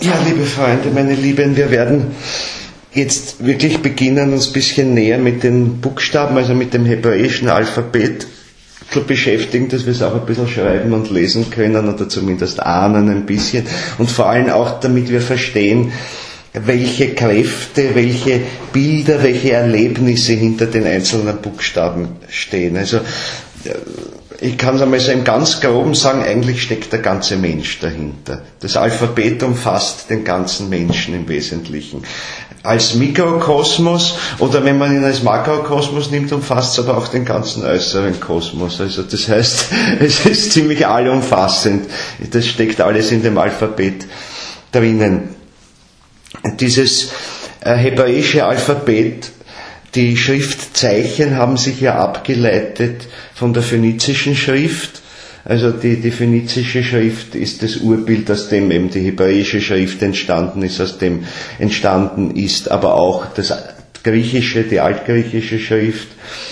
Ja, liebe Freunde, meine Lieben, wir werden jetzt wirklich beginnen, uns ein bisschen näher mit den Buchstaben, also mit dem hebräischen Alphabet zu beschäftigen, dass wir es auch ein bisschen schreiben und lesen können oder zumindest ahnen ein bisschen und vor allem auch, damit wir verstehen, welche Kräfte, welche Bilder, welche Erlebnisse hinter den einzelnen Buchstaben stehen. Also ich kann es einmal so im ganz Groben sagen, eigentlich steckt der ganze Mensch dahinter. Das Alphabet umfasst den ganzen Menschen im Wesentlichen. Als Mikrokosmos oder wenn man ihn als Makrokosmos nimmt, umfasst es aber auch den ganzen äußeren Kosmos. Also das heißt, es ist ziemlich allumfassend. Das steckt alles in dem Alphabet drinnen. Dieses hebräische Alphabet, die Schriftzeichen haben sich ja abgeleitet von der phönizischen Schrift. Also die phönizische Schrift ist das Urbild, aus dem eben die hebräische Schrift entstanden ist, aus dem entstanden ist aber auch das griechische, die altgriechische Schrift,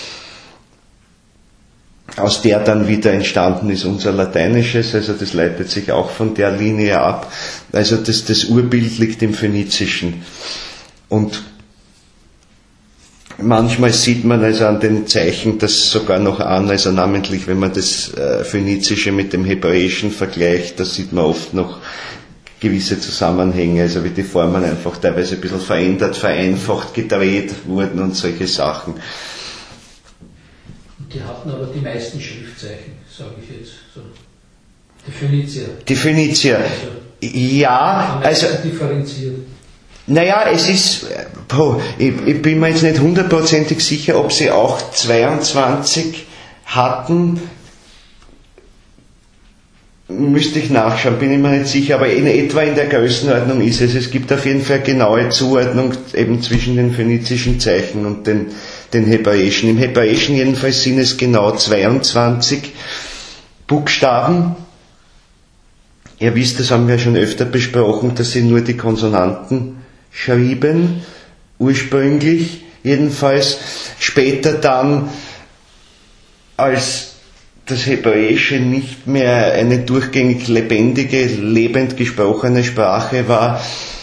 aus der dann wieder entstanden ist unser Lateinisches, also das leitet sich auch von der Linie ab. Also das Urbild liegt im Phönizischen. Und manchmal sieht man also an den Zeichen das sogar noch an, also namentlich, wenn man das Phönizische mit dem Hebräischen vergleicht, da sieht man oft noch gewisse Zusammenhänge, also wie die Formen einfach teilweise ein bisschen verändert, vereinfacht, gedreht wurden und solche Sachen. Die hatten aber die meisten Schriftzeichen, sage ich jetzt so. Die Phönizier. Die Phönizier, also, ja, also differenziert. Naja, es ist, ich bin mir jetzt nicht hundertprozentig sicher, ob sie auch 22 hatten, müsste ich nachschauen, bin ich mir nicht sicher, aber in etwa in der Größenordnung ist es. Es gibt auf jeden Fall genaue Zuordnung eben zwischen den phönizischen Zeichen und den hebräischen. Im Hebräischen jedenfalls sind es genau 22 Buchstaben. Ihr wisst, das haben wir schon öfter besprochen, dass sie nur die Konsonanten schrieben, ursprünglich jedenfalls, später dann, als das Hebräische nicht mehr eine durchgängig lebendige, lebend gesprochene Sprache war,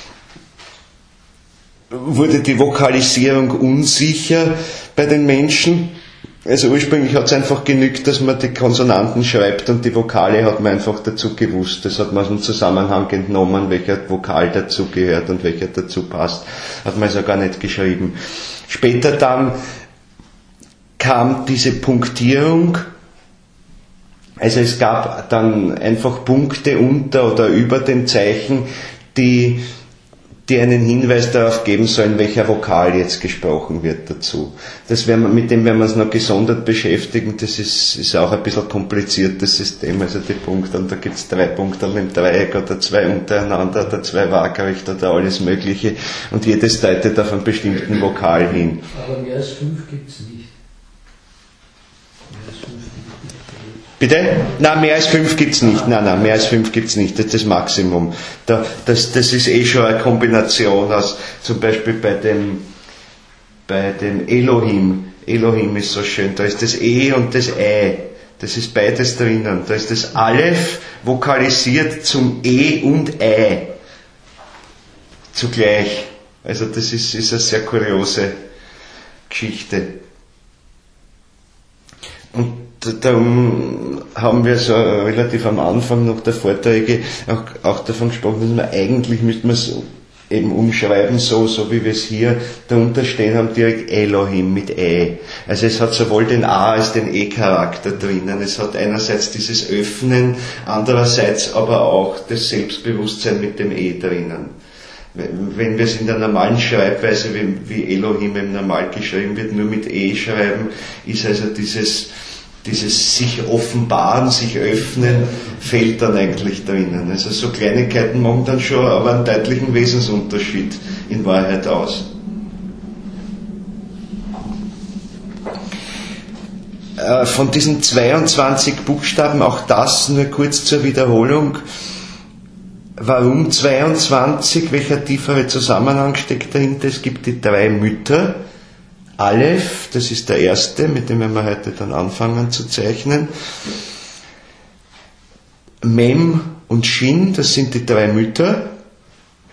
wurde die Vokalisierung unsicher bei den Menschen. Also ursprünglich hat es einfach genügt, dass man die Konsonanten schreibt und die Vokale hat man einfach dazu gewusst. Das hat man aus dem Zusammenhang entnommen, welcher Vokal dazu gehört und welcher dazu passt. Hat man also gar nicht geschrieben. Später dann kam diese Punktierung. Also es gab dann einfach Punkte unter oder über den Zeichen, die einen Hinweis darauf geben sollen, welcher Vokal jetzt gesprochen wird dazu. Mit dem werden wir uns noch gesondert beschäftigen. Das ist auch ein bisschen kompliziertes System. Also die Punkte, und da gibt es 3 Punkte im Dreieck oder 2 untereinander oder 2 waagrecht oder alles Mögliche. Und jedes deutet auf einen bestimmten Vokal hin. Aber mehr als 5 gibt es nicht. Bitte? Nein, mehr als 5 gibt's nicht. Nein, mehr als 5 gibt's nicht. Das ist das Maximum. Das ist schon eine Kombination aus, zum Beispiel bei dem Elohim. Elohim ist so schön. Da ist das E und das Ei. Das ist beides drinnen. Da ist das Aleph vokalisiert zum E und Ei. Zugleich. Also das ist eine sehr kuriose Geschichte. Und darum haben wir so relativ am Anfang noch der Vorträge auch davon gesprochen, dass müsste man es eben umschreiben, so wie wir es hier darunter stehen haben, direkt Elohim mit E. Also es hat sowohl den A als den E-Charakter drinnen. Es hat einerseits dieses Öffnen, andererseits aber auch das Selbstbewusstsein mit dem E drinnen. Wenn wir es in der normalen Schreibweise, wie Elohim im normal geschrieben wird, nur mit E schreiben, ist also dieses sich offenbaren, sich öffnen, fehlt dann eigentlich drinnen. Also so Kleinigkeiten machen dann schon aber einen deutlichen Wesensunterschied in Wahrheit aus. Von diesen 22 Buchstaben, auch das nur kurz zur Wiederholung. Warum 22? Welcher tiefere Zusammenhang steckt dahinter? Es gibt die 3 Mütter. Aleph, das ist der erste, mit dem werden wir heute dann anfangen zu zeichnen. Mem und Shin, das sind die 3 Mütter.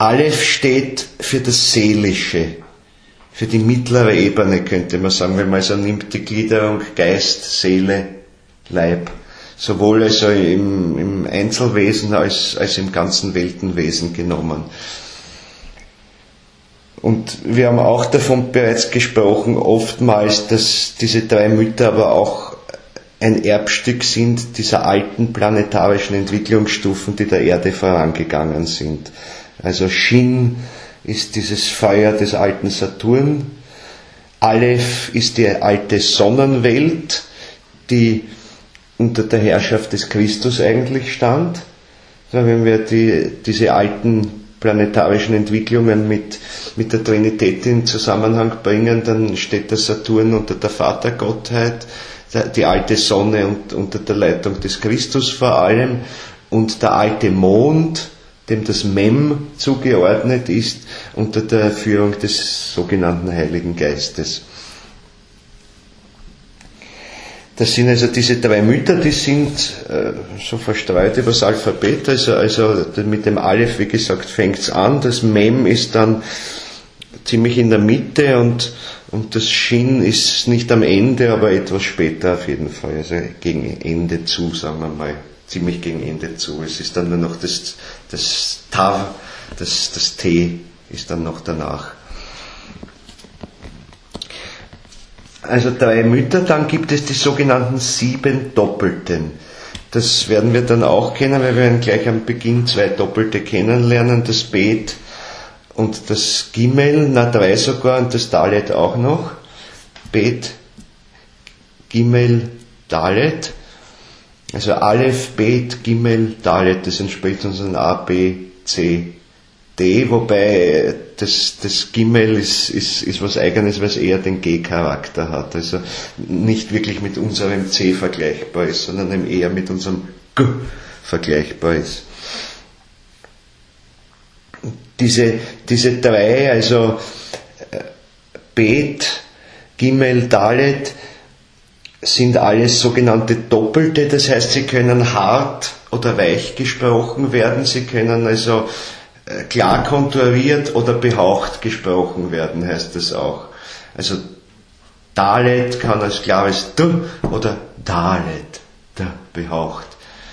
Aleph steht für das Seelische, für die mittlere Ebene, könnte man sagen, wenn man also nimmt die Gliederung Geist, Seele, Leib, sowohl also im Einzelwesen als im ganzen Weltenwesen genommen. Und wir haben auch davon bereits gesprochen, oftmals, dass diese drei Mütter aber auch ein Erbstück sind dieser alten planetarischen Entwicklungsstufen, die der Erde vorangegangen sind. Also Shin ist dieses Feuer des alten Saturn, Aleph ist die alte Sonnenwelt, die unter der Herrschaft des Christus eigentlich stand. Also wenn wir diese alten planetarischen Entwicklungen mit der Trinität in Zusammenhang bringen, dann steht der Saturn unter der Vatergottheit, die alte Sonne unter der Leitung des Christus vor allem und der alte Mond, dem das Mem zugeordnet ist, unter der Führung des sogenannten Heiligen Geistes. Das sind also diese drei Mütter, die sind so verstreut über das Alphabet, also mit dem Aleph, wie gesagt, fängt es an, das Mem ist dann ziemlich in der Mitte und das Shin ist nicht am Ende, aber etwas später auf jeden Fall, also gegen Ende zu, sagen wir mal, ziemlich gegen Ende zu. Es ist dann nur noch das Tav, das T ist dann noch danach. Also drei Mütter, dann gibt es die sogenannten 7 Doppelten. Das werden wir dann auch kennen, weil wir werden gleich am Beginn 2 Doppelte kennenlernen, das Bet und das Gimel, 3 sogar und das Dalet auch noch. Bet, Gimel, Dalet. Also Aleph, Bet, Gimel, Dalet, das entspricht unseren A, B, C, D, wobei das Gimel ist was Eigenes, weil es eher den G-Charakter hat, also nicht wirklich mit unserem C vergleichbar ist, sondern eben eher mit unserem G vergleichbar ist. Diese drei, also Bet, Gimel, Dalet, sind alles sogenannte Doppelte, das heißt, sie können hart oder weich gesprochen werden, sie können also klar konturiert oder behaucht gesprochen werden, heißt das auch. Also Dalet kann als klares D oder Dalet, D behaucht.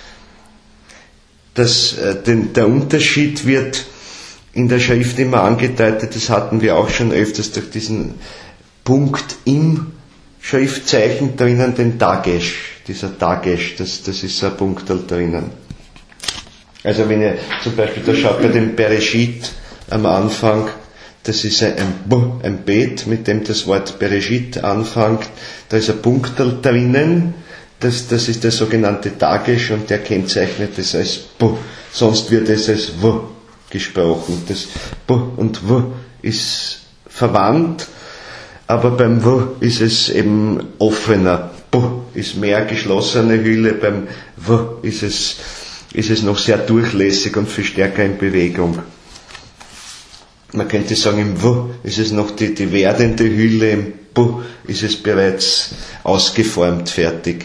Der Unterschied wird in der Schrift immer angedeutet, das hatten wir auch schon öfters durch diesen Punkt im Schriftzeichen drinnen, den Dagesh, dieser Dagesh, das ist so ein Punktel drinnen. Also wenn ihr zum Beispiel, da schaut bei dem Bereshit am Anfang, das ist ein Bet, mit dem das Wort Bereshit anfängt, da ist ein Punktel drinnen, das ist der sogenannte Dagesh und der kennzeichnet es als B, sonst wird es als W gesprochen. Das B und W ist verwandt, aber beim W ist es eben offener. B ist mehr geschlossene Hülle, beim W ist es noch sehr durchlässig und viel stärker in Bewegung. Man könnte sagen, im W ist es noch die werdende Hülle, im B ist es bereits ausgeformt, fertig.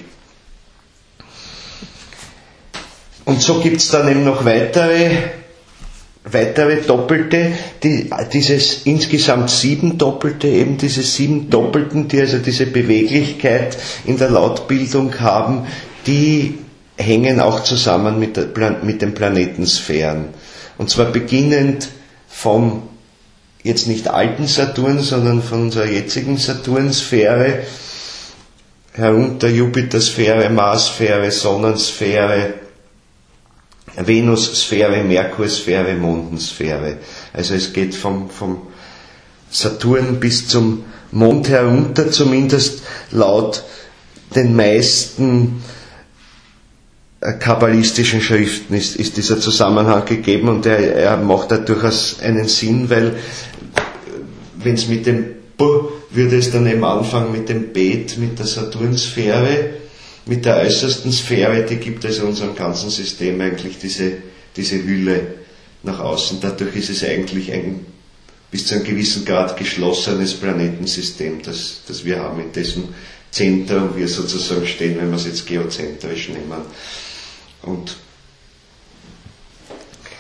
Und so gibt es dann eben noch weitere Doppelte, dieses insgesamt 7 Doppelte, eben diese 7 Doppelten, die also diese Beweglichkeit in der Lautbildung haben, die hängen auch zusammen mit den Planetensphären. Und zwar beginnend vom jetzt nicht alten Saturn, sondern von unserer jetzigen Saturnsphäre, herunter Jupitersphäre, Marssphäre, Sonnensphäre, Venussphäre, Merkursphäre, Mondensphäre. Also es geht vom Saturn bis zum Mond herunter, zumindest laut den meisten kabbalistischen Schriften ist dieser Zusammenhang gegeben und er macht da durchaus einen Sinn, weil wenn es mit dem B würde es dann eben anfangen mit dem Bet, mit der Saturnsphäre, mit der äußersten Sphäre, die gibt also unserem ganzen System eigentlich diese Hülle nach außen. Dadurch ist es eigentlich ein bis zu einem gewissen Grad geschlossenes Planetensystem, das wir haben, in dessen Zentrum wir sozusagen stehen, wenn wir es jetzt geozentrisch nehmen. Und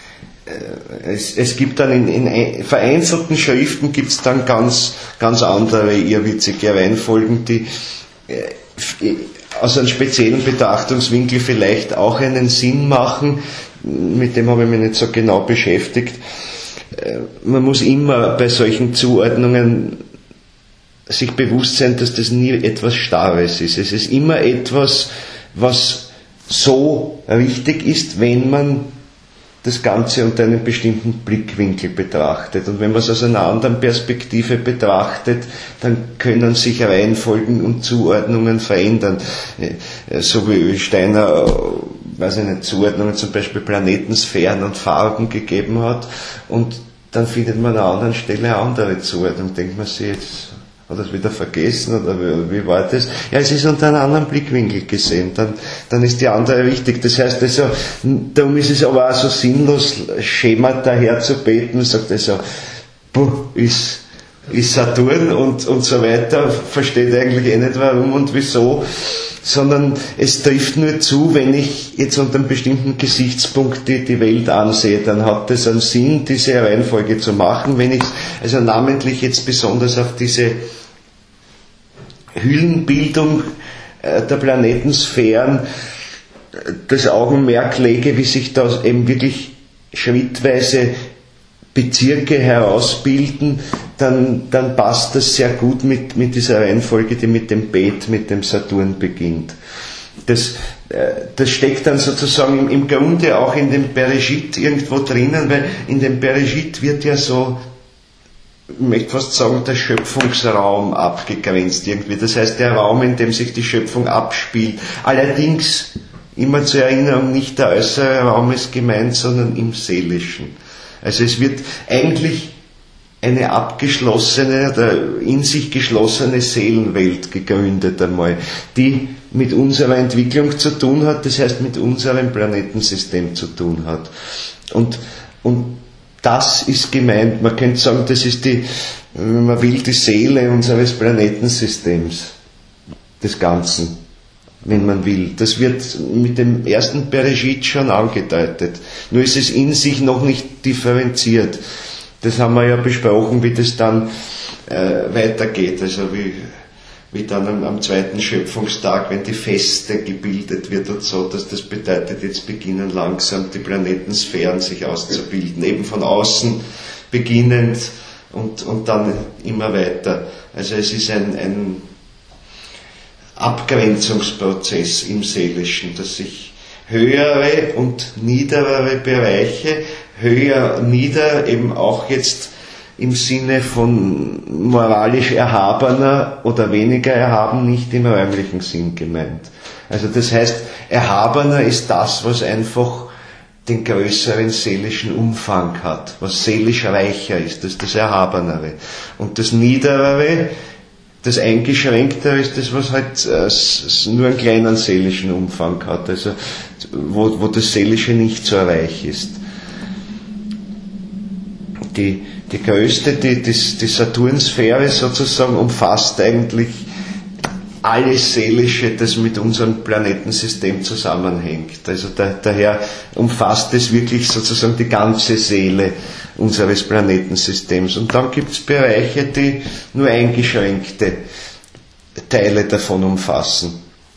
es gibt dann in vereinzelten Schriften gibt es dann ganz andere irrwitzige Reihenfolgen, die aus einem speziellen Betrachtungswinkel vielleicht auch einen Sinn machen. Mit dem habe ich mich nicht so genau beschäftigt. Man muss immer bei solchen Zuordnungen sich bewusst sein, dass das nie etwas Starres ist. Es ist immer etwas, was so richtig ist, wenn man das Ganze unter einem bestimmten Blickwinkel betrachtet. Und wenn man es aus einer anderen Perspektive betrachtet, dann können sich Reihenfolgen und Zuordnungen verändern. So wie Steiner, weiß ich nicht, Zuordnungen zum Beispiel Planeten, Sphären und Farben gegeben hat. Und dann findet man an einer anderen Stelle eine andere Zuordnung. Denkt man sich jetzt, hat er es wieder vergessen oder wie war das? Ja, es ist unter einem anderen Blickwinkel gesehen, dann ist die andere richtig. Das heißt also, darum ist es aber auch so sinnlos, Schemata herzubeten und sagt also, ist Saturn und so weiter, versteht eigentlich nicht warum und wieso, sondern es trifft nur zu, wenn ich jetzt unter einem bestimmten Gesichtspunkt die Welt ansehe, dann hat es einen Sinn, diese Reihenfolge zu machen. Wenn ich also namentlich jetzt besonders auf diese Hüllenbildung der Planetensphären das Augenmerk lege, wie sich da eben wirklich schrittweise Bezirke herausbilden, dann passt das sehr gut mit dieser Reihenfolge, die mit dem Bet, mit dem Saturn beginnt. Das steckt dann sozusagen im Grunde auch in dem Bereshit irgendwo drinnen, weil in dem Bereshit wird ja so, ich möchte fast sagen, der Schöpfungsraum abgegrenzt irgendwie. Das heißt, der Raum, in dem sich die Schöpfung abspielt. Allerdings, immer zur Erinnerung, nicht der äußere Raum ist gemeint, sondern im Seelischen. Also es wird eigentlich eine abgeschlossene oder in sich geschlossene Seelenwelt gegründet einmal, die mit unserer Entwicklung zu tun hat, das heißt mit unserem Planetensystem zu tun hat. Und das ist gemeint, man könnte sagen, das ist wenn man will, die Seele unseres Planetensystems, des Ganzen, wenn man will. Das wird mit dem ersten Bereshit schon angedeutet. Nur ist es in sich noch nicht differenziert. Das haben wir ja besprochen, wie das dann weitergeht. Also wie dann am zweiten Schöpfungstag, wenn die Feste gebildet wird und so, dass das bedeutet, jetzt beginnen langsam die Planetensphären sich auszubilden, eben von außen beginnend und dann immer weiter. Also es ist ein Abgrenzungsprozess im Seelischen, dass sich höhere und niederere Bereiche, höher, nieder, eben auch jetzt im Sinne von moralisch erhabener oder weniger erhaben, nicht im räumlichen Sinn gemeint. Also das heißt, erhabener ist das, was einfach den größeren seelischen Umfang hat, was seelisch reicher ist, das ist das Erhabenere. Und das Niederere, das Eingeschränktere ist das, was halt nur einen kleinen seelischen Umfang hat, also wo das Seelische nicht so reich ist. Die größte, die Saturnsphäre sozusagen, umfasst eigentlich alles Seelische, das mit unserem Planetensystem zusammenhängt. Also daher umfasst es wirklich sozusagen die ganze Seele unseres Planetensystems. Und dann gibt es Bereiche, die nur eingeschränkte Teile davon umfassen.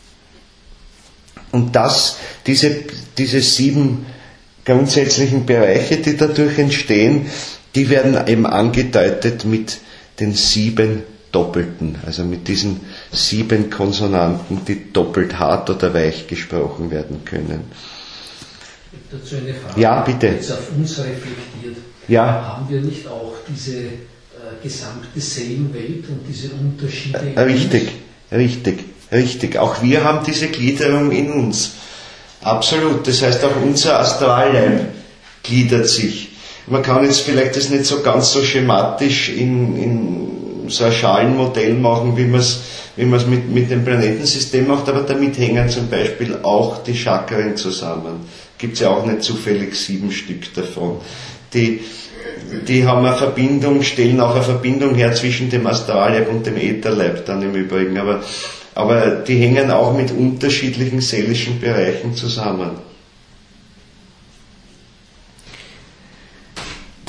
Und diese 7 grundsätzlichen Bereiche, die dadurch entstehen, die werden eben angedeutet mit den 7 Doppelten, also mit diesen 7 Konsonanten, die doppelt hart oder weich gesprochen werden können. Dazu eine Frage, ja, bitte. Jetzt auf uns reflektiert. Ja. Haben wir nicht auch diese gesamte Seelenwelt und diese Unterschiede in Richtig. Auch wir haben diese Gliederung in uns. Absolut. Das heißt, auch unser Astralleib gliedert sich. Man kann jetzt vielleicht das nicht so ganz so schematisch in so ein Schalenmodell machen, wie man es mit dem Planetensystem macht, aber damit hängen zum Beispiel auch die Chakren zusammen. Gibt es ja auch nicht zufällig 7 Stück davon. Die haben eine Verbindung, stellen auch eine Verbindung her zwischen dem Astralleib und dem Ätherleib dann im Übrigen, aber die hängen auch mit unterschiedlichen seelischen Bereichen zusammen.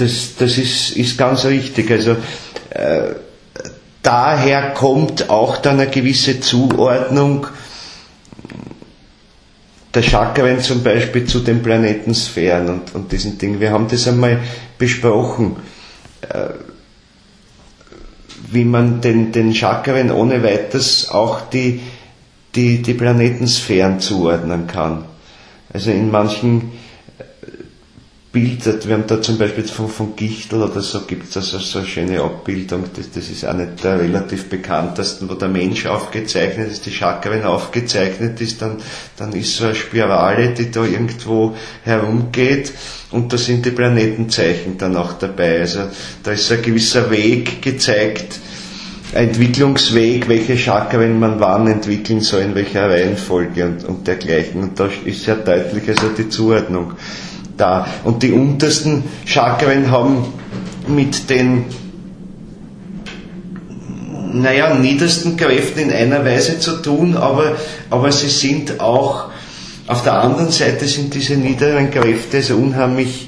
Das ist ganz richtig. Also daher kommt auch dann eine gewisse Zuordnung der Chakren zum Beispiel zu den Planetensphären und diesen Dingen. Wir haben das einmal besprochen, wie man den Chakren ohne weiteres auch die Planetensphären zuordnen kann. Also in manchen Bildern, wir haben da zum Beispiel von Gichtl oder so, gibt es also so eine schöne Abbildung, das ist eine der relativ bekanntesten, wo der Mensch aufgezeichnet ist, die Chakren aufgezeichnet ist, dann ist so eine Spirale, die da irgendwo herumgeht und da sind die Planetenzeichen dann auch dabei. Also da ist so ein gewisser Weg gezeigt, ein Entwicklungsweg, welche Chakren man wann entwickeln soll, in welcher Reihenfolge und dergleichen. Und da ist sehr deutlich also die Zuordnung da. Und die untersten Chakren haben mit den niedersten Kräften in einer Weise zu tun, aber sie sind auch, auf der anderen Seite sind diese niederen Kräfte also unheimlich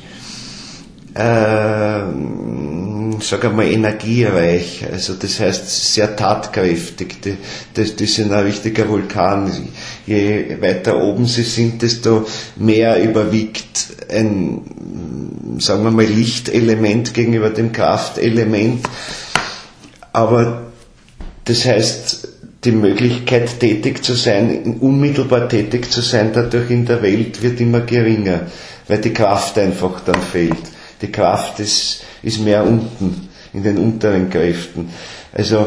energiereich, also das heißt sehr tatkräftig, die sind ein richtiger Vulkan. Je weiter oben sie sind, desto mehr überwiegt ein, sagen wir mal, Lichtelement gegenüber dem Kraftelement, aber das heißt, die Möglichkeit tätig zu sein, unmittelbar tätig zu sein, dadurch in der Welt wird immer geringer, weil die Kraft einfach dann fehlt. Die Kraft ist mehr unten, in den unteren Kräften. Also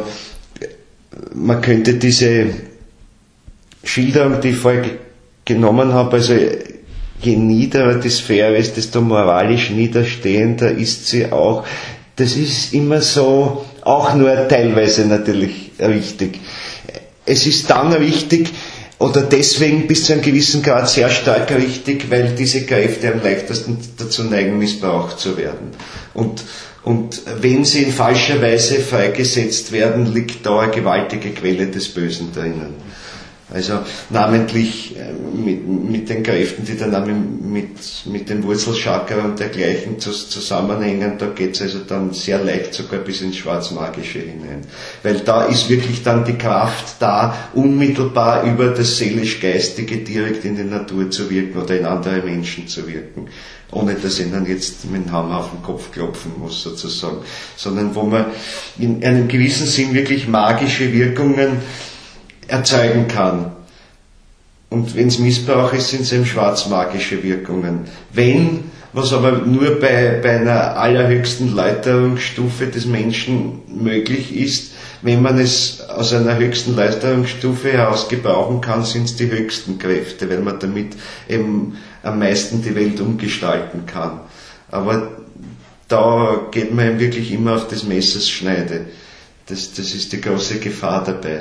man könnte diese Schilderung, die ich vorher genommen habe, also je niederer die Sphäre ist, desto moralisch niederstehender ist sie auch. Das ist immer so, auch nur teilweise natürlich richtig. Es ist dann richtig, oder deswegen bis zu einem gewissen Grad sehr stark richtig, weil diese Kräfte am leichtesten dazu neigen, missbraucht zu werden. Und wenn sie in falscher Weise freigesetzt werden, liegt da eine gewaltige Quelle des Bösen drinnen. Also namentlich mit den Kräften, die dann mit den Wurzelchakra und dergleichen zusammenhängen, da geht es also dann sehr leicht sogar bis ins Schwarzmagische hinein. Weil da ist wirklich dann die Kraft da, unmittelbar über das seelisch-geistige direkt in die Natur zu wirken oder in andere Menschen zu wirken. Ohne dass ihnen jetzt mit dem Hammer auf den Kopf klopfen muss sozusagen. Sondern wo man in einem gewissen Sinn wirklich magische Wirkungen erzeugen kann. Und wenn es Missbrauch ist, sind es eben schwarzmagische Wirkungen. Was aber nur bei einer allerhöchsten Läuterungsstufe des Menschen möglich ist, wenn man es aus einer höchsten Läuterungsstufe heraus gebrauchen kann, sind es die höchsten Kräfte, weil man damit eben am meisten die Welt umgestalten kann. Aber da geht man eben wirklich immer auf des Messers Schneide. Das ist die große Gefahr dabei.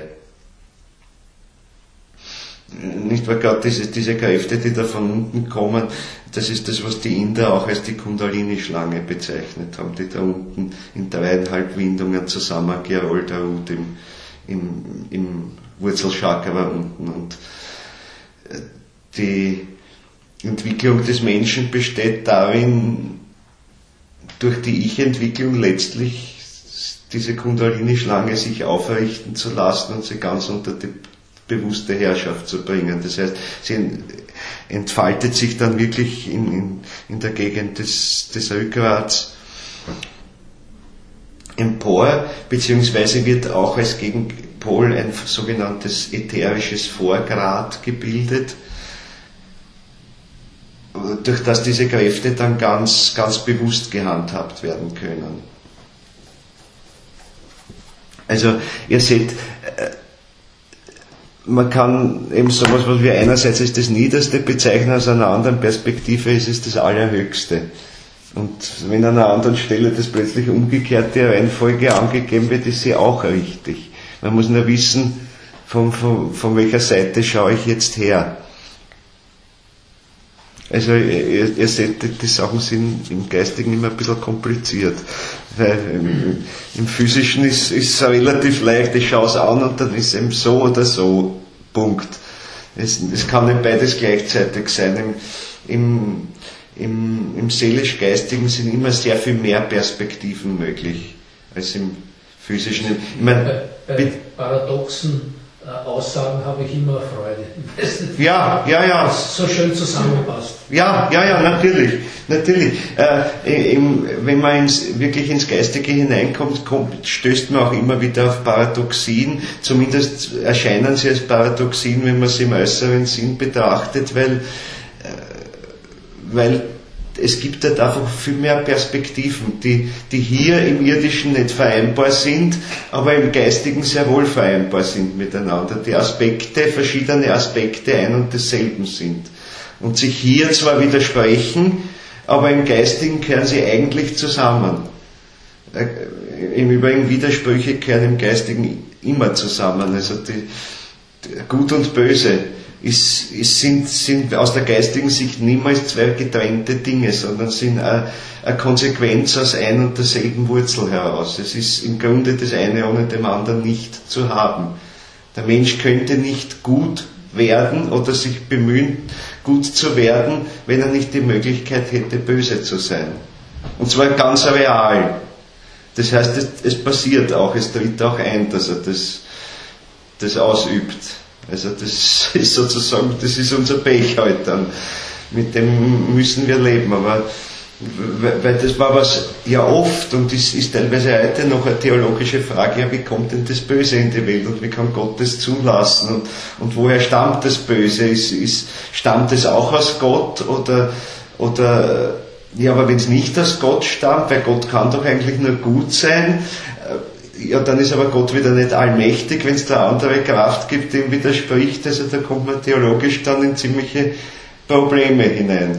Nicht wahr, gerade diese Kräfte, die da von unten kommen, das ist das, was die Inder auch als die Kundalini-Schlange bezeichnet haben, die da unten in 3,5 Windungen zusammengerollt ruht im Wurzelchakra unten. Und die Entwicklung des Menschen besteht darin, durch die Ich-Entwicklung letztlich diese Kundalini-Schlange sich aufrichten zu lassen und sie ganz unter die bewusste Herrschaft zu bringen. Das heißt, sie entfaltet sich dann wirklich in der Gegend des Rückgrats empor, beziehungsweise wird auch als Gegenpol ein sogenanntes ätherisches Vorgrat gebildet, durch das diese Kräfte dann ganz, ganz bewusst gehandhabt werden können. Also ihr seht, man kann eben sowas, was wir einerseits als das Niederste bezeichnen, aus einer anderen Perspektive ist es das Allerhöchste. Und wenn an einer anderen Stelle das plötzlich umgekehrte Reihenfolge angegeben wird, ist sie auch richtig. Man muss nur wissen, von welcher Seite schaue ich jetzt her. Also ihr seht, die Sachen sind im Geistigen immer ein bisschen kompliziert. Weil im Physischen ist es relativ leicht, ich schaue es an und dann ist es eben so oder so. Punkt. Es kann nicht beides gleichzeitig sein. Im im seelisch-geistigen sind immer sehr viel mehr Perspektiven möglich als im physischen. Ich meine, bei paradoxen Aussagen habe ich immer Freude. Ich weiß nicht, ja. was so schön zusammenpasst. Ja, natürlich. Wenn man wirklich ins Geistige hineinkommt, stößt man auch immer wieder auf Paradoxien. Zumindest erscheinen sie als Paradoxien, wenn man sie im äußeren Sinn betrachtet, weil es gibt halt einfach viel mehr Perspektiven, die hier im Irdischen nicht vereinbar sind, aber im Geistigen sehr wohl vereinbar sind miteinander. Die verschiedene Aspekte ein und desselben sind. Und sich hier zwar widersprechen, aber im Geistigen gehören sie eigentlich zusammen. Im Übrigen, Widersprüche gehören im Geistigen immer zusammen. Also Gut und Böse sind aus der geistigen Sicht niemals zwei getrennte Dinge, sondern sind eine Konsequenz aus ein und derselben Wurzel heraus. Es ist im Grunde das eine ohne dem anderen nicht zu haben. Der Mensch könnte nicht gut werden oder sich bemühen, gut zu werden, wenn er nicht die Möglichkeit hätte, böse zu sein. Und zwar ganz real. Das heißt, es passiert auch, es tritt auch ein, dass er das ausübt. Also das ist sozusagen, das ist unser Pech heute dann. Mit dem müssen wir leben. Aber weil das war was ja oft und das ist teilweise heute noch eine theologische Frage, ja, wie kommt denn das Böse in die Welt und wie kann Gott das zulassen und woher stammt das Böse? Stammt es auch aus Gott oder ja, aber wenn es nicht aus Gott stammt, weil Gott kann doch eigentlich nur gut sein, ja, dann ist aber Gott wieder nicht allmächtig, wenn es da andere Kraft gibt, die ihm widerspricht, also da kommt man theologisch dann in ziemliche Probleme hinein.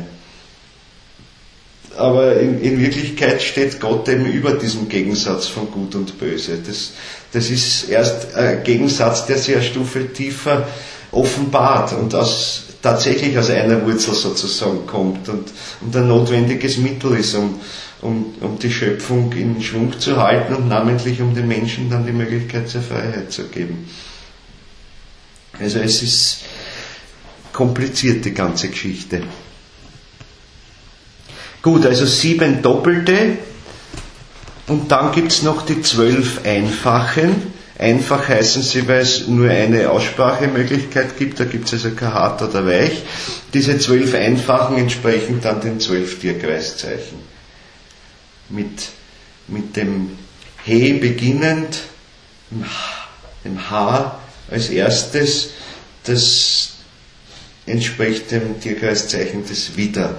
Aber in Wirklichkeit steht Gott eben über diesem Gegensatz von Gut und Böse. Das ist erst ein Gegensatz, der sich eine Stufe tiefer offenbart und tatsächlich aus einer Wurzel sozusagen kommt und ein notwendiges Mittel ist, um die Schöpfung in Schwung zu halten und namentlich um den Menschen dann die Möglichkeit zur Freiheit zu geben. Also es ist kompliziert, die ganze Geschichte. Gut, also 7 Doppelte und dann gibt es noch die 12 Einfachen. Einfach heißen sie, weil es nur eine Aussprachemöglichkeit gibt, da gibt es also kein hart oder weich. Diese 12 Einfachen entsprechen dann den 12 Tierkreiszeichen. Mit dem He beginnend, dem H als erstes, das entspricht dem Tierkreiszeichen des Widder.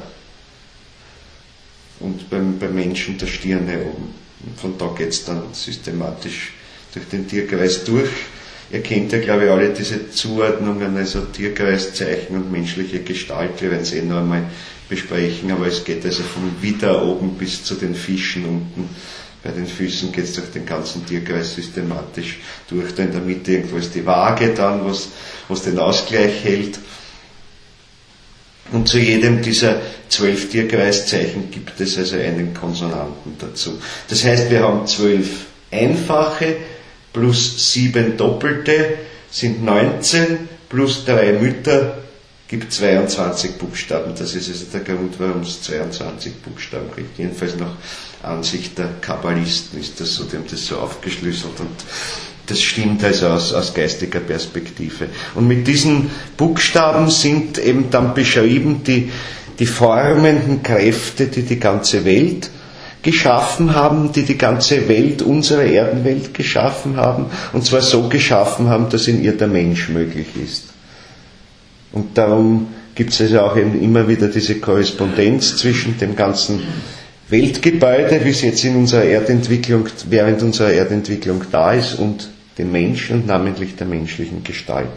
Und beim Menschen der Stirne oben. Und von da geht es dann systematisch durch den Tierkreis durch. Ihr kennt ja, glaube ich, alle diese Zuordnungen, also Tierkreiszeichen und menschliche Gestalt. Wir werden es noch einmal besprechen, aber es geht also vom Widder oben bis zu den Fischen unten. Bei den Füßen geht es durch den ganzen Tierkreis systematisch durch. Da in der Mitte irgendwo ist die Waage dann, was den Ausgleich hält. Und zu jedem dieser 12 Tierkreiszeichen gibt es also einen Konsonanten dazu. Das heißt, wir haben 12 einfache plus 7 doppelte sind 19 plus 3 Mütter gibt 22 Buchstaben. Das ist also der Grund, warum es 22 Buchstaben gibt. Jedenfalls nach Ansicht der Kabbalisten ist das so, die haben das so aufgeschlüsselt und das stimmt also aus geistiger Perspektive. Und mit diesen Buchstaben sind eben dann beschrieben die formenden Kräfte, die die ganze Welt geschaffen haben, die ganze Welt, unsere Erdenwelt geschaffen haben, und zwar so geschaffen haben, dass in ihr der Mensch möglich ist. Und darum gibt es also auch eben immer wieder diese Korrespondenz zwischen dem ganzen Weltgebäude, wie es jetzt in unserer Erdentwicklung, während unserer Erdentwicklung da ist, und dem Menschen und namentlich der menschlichen Gestalt.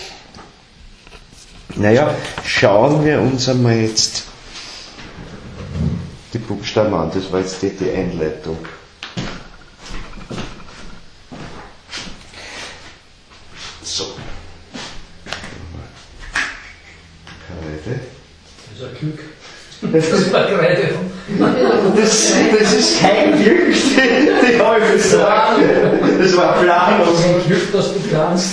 Naja, schauen wir uns einmal jetzt die Buchstaben an. Das war jetzt die Einleitung. So. Kreide. Das ist ein Glück. Das war Kreide. Das ist kein Glück, die habe ich gesagt. Das war planlos. Das ist ein Glück, dass du planst.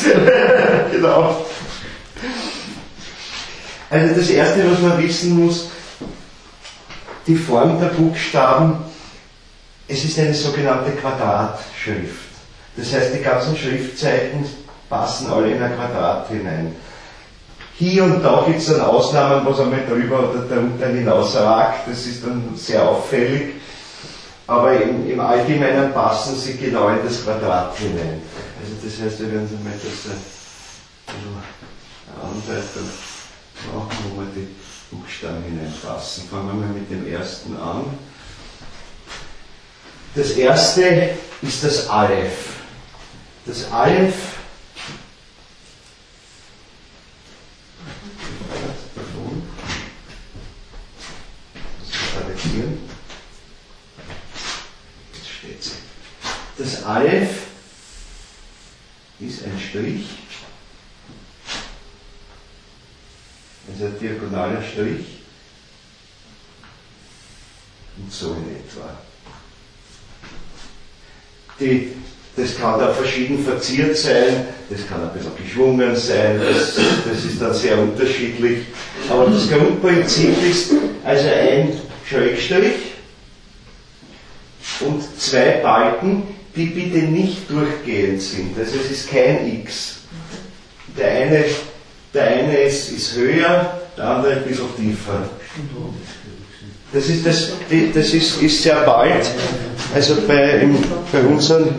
Genau. Also das Erste, was man wissen muss, die Form der Buchstaben, es ist eine sogenannte Quadratschrift. Das heißt, die ganzen Schriftzeichen passen alle in ein Quadrat hinein. Hier und da gibt es dann Ausnahmen, was einmal drüber oder darunter hinaus ragt, das ist dann sehr auffällig, aber im Allgemeinen passen sie genau in das Quadrat hinein. Also das heißt, wir werden einmal das eine Anleitung machen, wo wir die Buchstaben hineinpassen. Fangen wir mal mit dem ersten an. Das erste ist das Aleph. Das Aleph Das Aleph ist ein Strich, also ein diagonaler Strich, und so in etwa. Das kann da verschieden verziert sein, das kann ein bisschen geschwungen sein, das ist dann sehr unterschiedlich. Aber das Grundprinzip ist also ein Schrägstrich und zwei Balken, die bitte nicht durchgehend sind. Also es ist kein X. Der eine ist höher, der andere ein bisschen tiefer. Das ist sehr bald. Also bei unseren,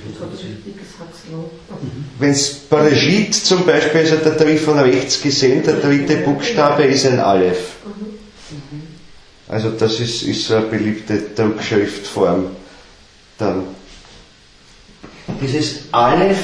wenn es Parajit zum Beispiel, also der dritte von rechts gesehen, der dritte Buchstabe ist ein Aleph. Also das ist so eine beliebte Druckschriftform. Dann dieses Aleph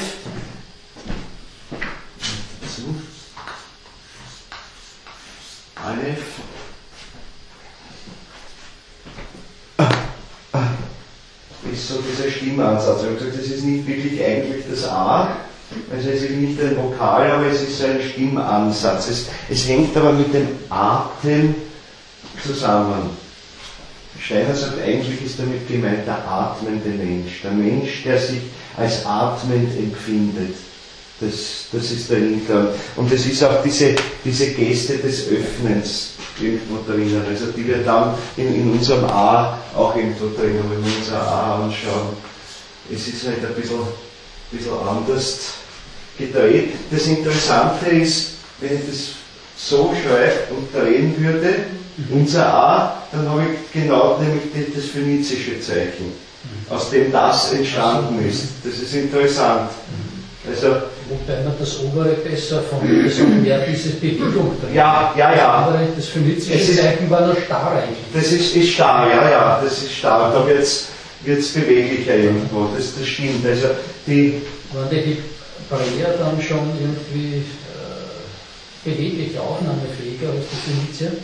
ist so dieser Stimmansatz. Ich habe gesagt, das ist nicht wirklich eigentlich das A, also es ist nicht ein Vokal, aber es ist so ein Stimmansatz. Es hängt aber mit dem Atem zusammen. Steiner sagt, eigentlich ist damit gemeint der atmende Mensch. Der Mensch, der sich als atmend empfindet. Das ist dahinter. Und es ist auch diese Geste des Öffnens irgendwo drinnen. Also die wir dann in unserem A auch irgendwo drinnen, wenn wir unser A anschauen. Es ist halt ein bisschen anders gedreht. Das Interessante ist, wenn ich das so schreibe und drehen würde, unser A, dann habe ich genau nämlich das phönizische Zeichen, aus dem das entstanden ist. Das ist interessant. Also, wobei man das obere besser von mehr diese Bewegung drin. Ja. Das phönizische Zeichen war noch starr eigentlich. Das ist starr, ja, das ist starr. Da wird es beweglicher irgendwo, das stimmt. Also waren die Hebräer dann schon irgendwie beweglich aufnahmefähiger als die Phönizier?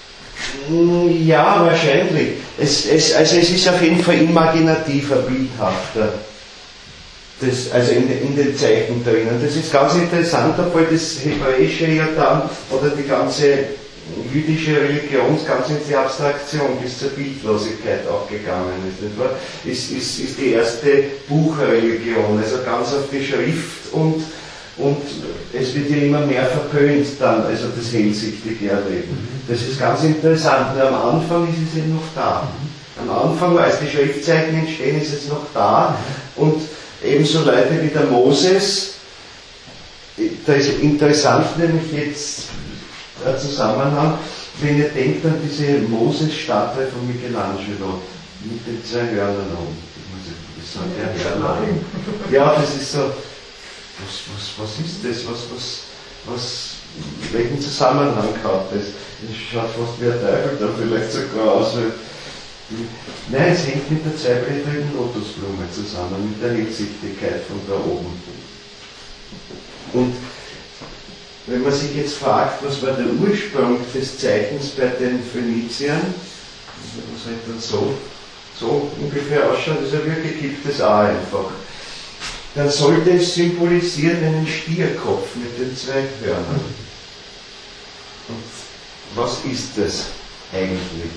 Ja, wahrscheinlich. Es ist auf jeden Fall imaginativer, bildhafter. Also in den Zeichen drinnen. Das ist ganz interessant, obwohl das Hebräische ja dann, oder die ganze jüdische Religion ganz in die Abstraktion bis zur Bildlosigkeit auch gegangen ist. Nicht wahr? Ist die erste Buchreligion, also ganz auf die Schrift und es wird ja immer mehr verpönt dann, also das hellsichtige Erleben. Das ist ganz interessant. Nur am Anfang ist es eben noch da. Am Anfang, als die Schriftzeichen entstehen, ist es noch da. Und ebenso Leute wie der Moses, da ist interessant nämlich jetzt der Zusammenhang, wenn ihr denkt an diese Moses-Statue von Michelangelo mit den zwei Hörnern oben. Das war der Hörner. Ja, das ist so. Was ist das? Welchen Zusammenhang hat das? Das schaut fast wie ein Teufel da vielleicht sogar aus. Nein, es hängt mit der zweiblättrigen Lotusblume zusammen, mit der Hellsichtigkeit von da oben. Und wenn man sich jetzt fragt, was war der Ursprung des Zeichens bei den Phöniziern, was halt dann so ungefähr ausschaut, also wirklich gibt es auch einfach. Dann sollte es symbolisieren einen Stierkopf mit den zwei Hörnern. Und was ist das eigentlich?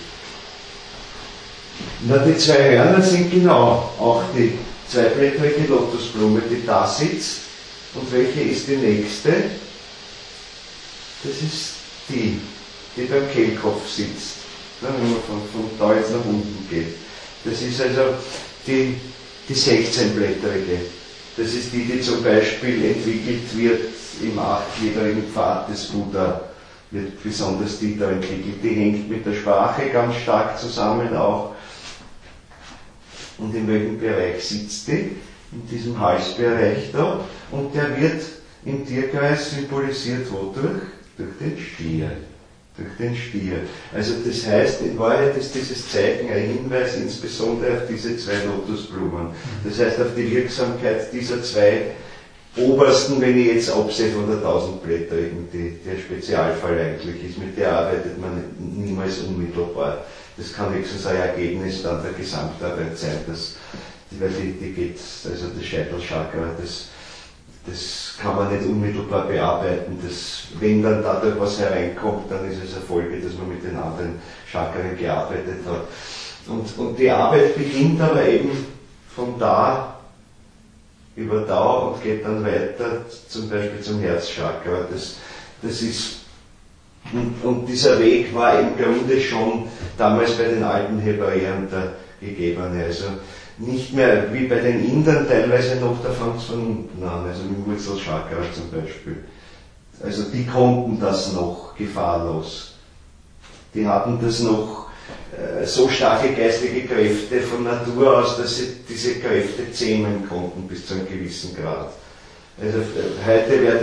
Na, die zwei Hörner sind genau auch die zweiblättrige Lotusblume, die da sitzt. Und welche ist die nächste? Das ist die beim Kehlkopf sitzt. wenn man von da jetzt nach unten geht. Das ist also die 16-blättrige. Das ist die zum Beispiel entwickelt wird im 8-gliedrigen Pfad des Buddha, wird besonders die da entwickelt. Die hängt mit der Sprache ganz stark zusammen auch. Und in welchem Bereich sitzt die? In diesem Halsbereich da. Und der wird im Tierkreis symbolisiert wodurch? Durch den Stier. Durch den Stier. Also das heißt, in Wahrheit ist dieses Zeichen ein Hinweis insbesondere auf diese 2 Lotusblumen. Das heißt auf die Wirksamkeit dieser 2 obersten, wenn ich jetzt absehe von der 1000-blättrigen, die der Spezialfall eigentlich ist, mit der arbeitet man niemals unmittelbar. Das kann höchstens ein Ergebnis dann der Gesamtarbeit sein, weil die geht, also das Scheitelchakra, das kann man nicht unmittelbar bearbeiten. Wenn dann dadurch was hereinkommt, dann ist es eine Folge, dass man mit den anderen Chakren gearbeitet hat. Und die Arbeit beginnt aber eben von da über da und geht dann weiter, zum Beispiel zum Herzchakra. Das ist, und dieser Weg war im Grunde schon damals bei den alten Hebräern der gegebene. Also nicht mehr wie bei den Indern teilweise noch, da fängt es von unten an, also mit Wurzelchakra zum Beispiel. Also die konnten das noch gefahrlos. Die hatten das noch so starke geistige Kräfte von Natur aus, dass sie diese Kräfte zähmen konnten bis zu einem gewissen Grad. Also heute wäre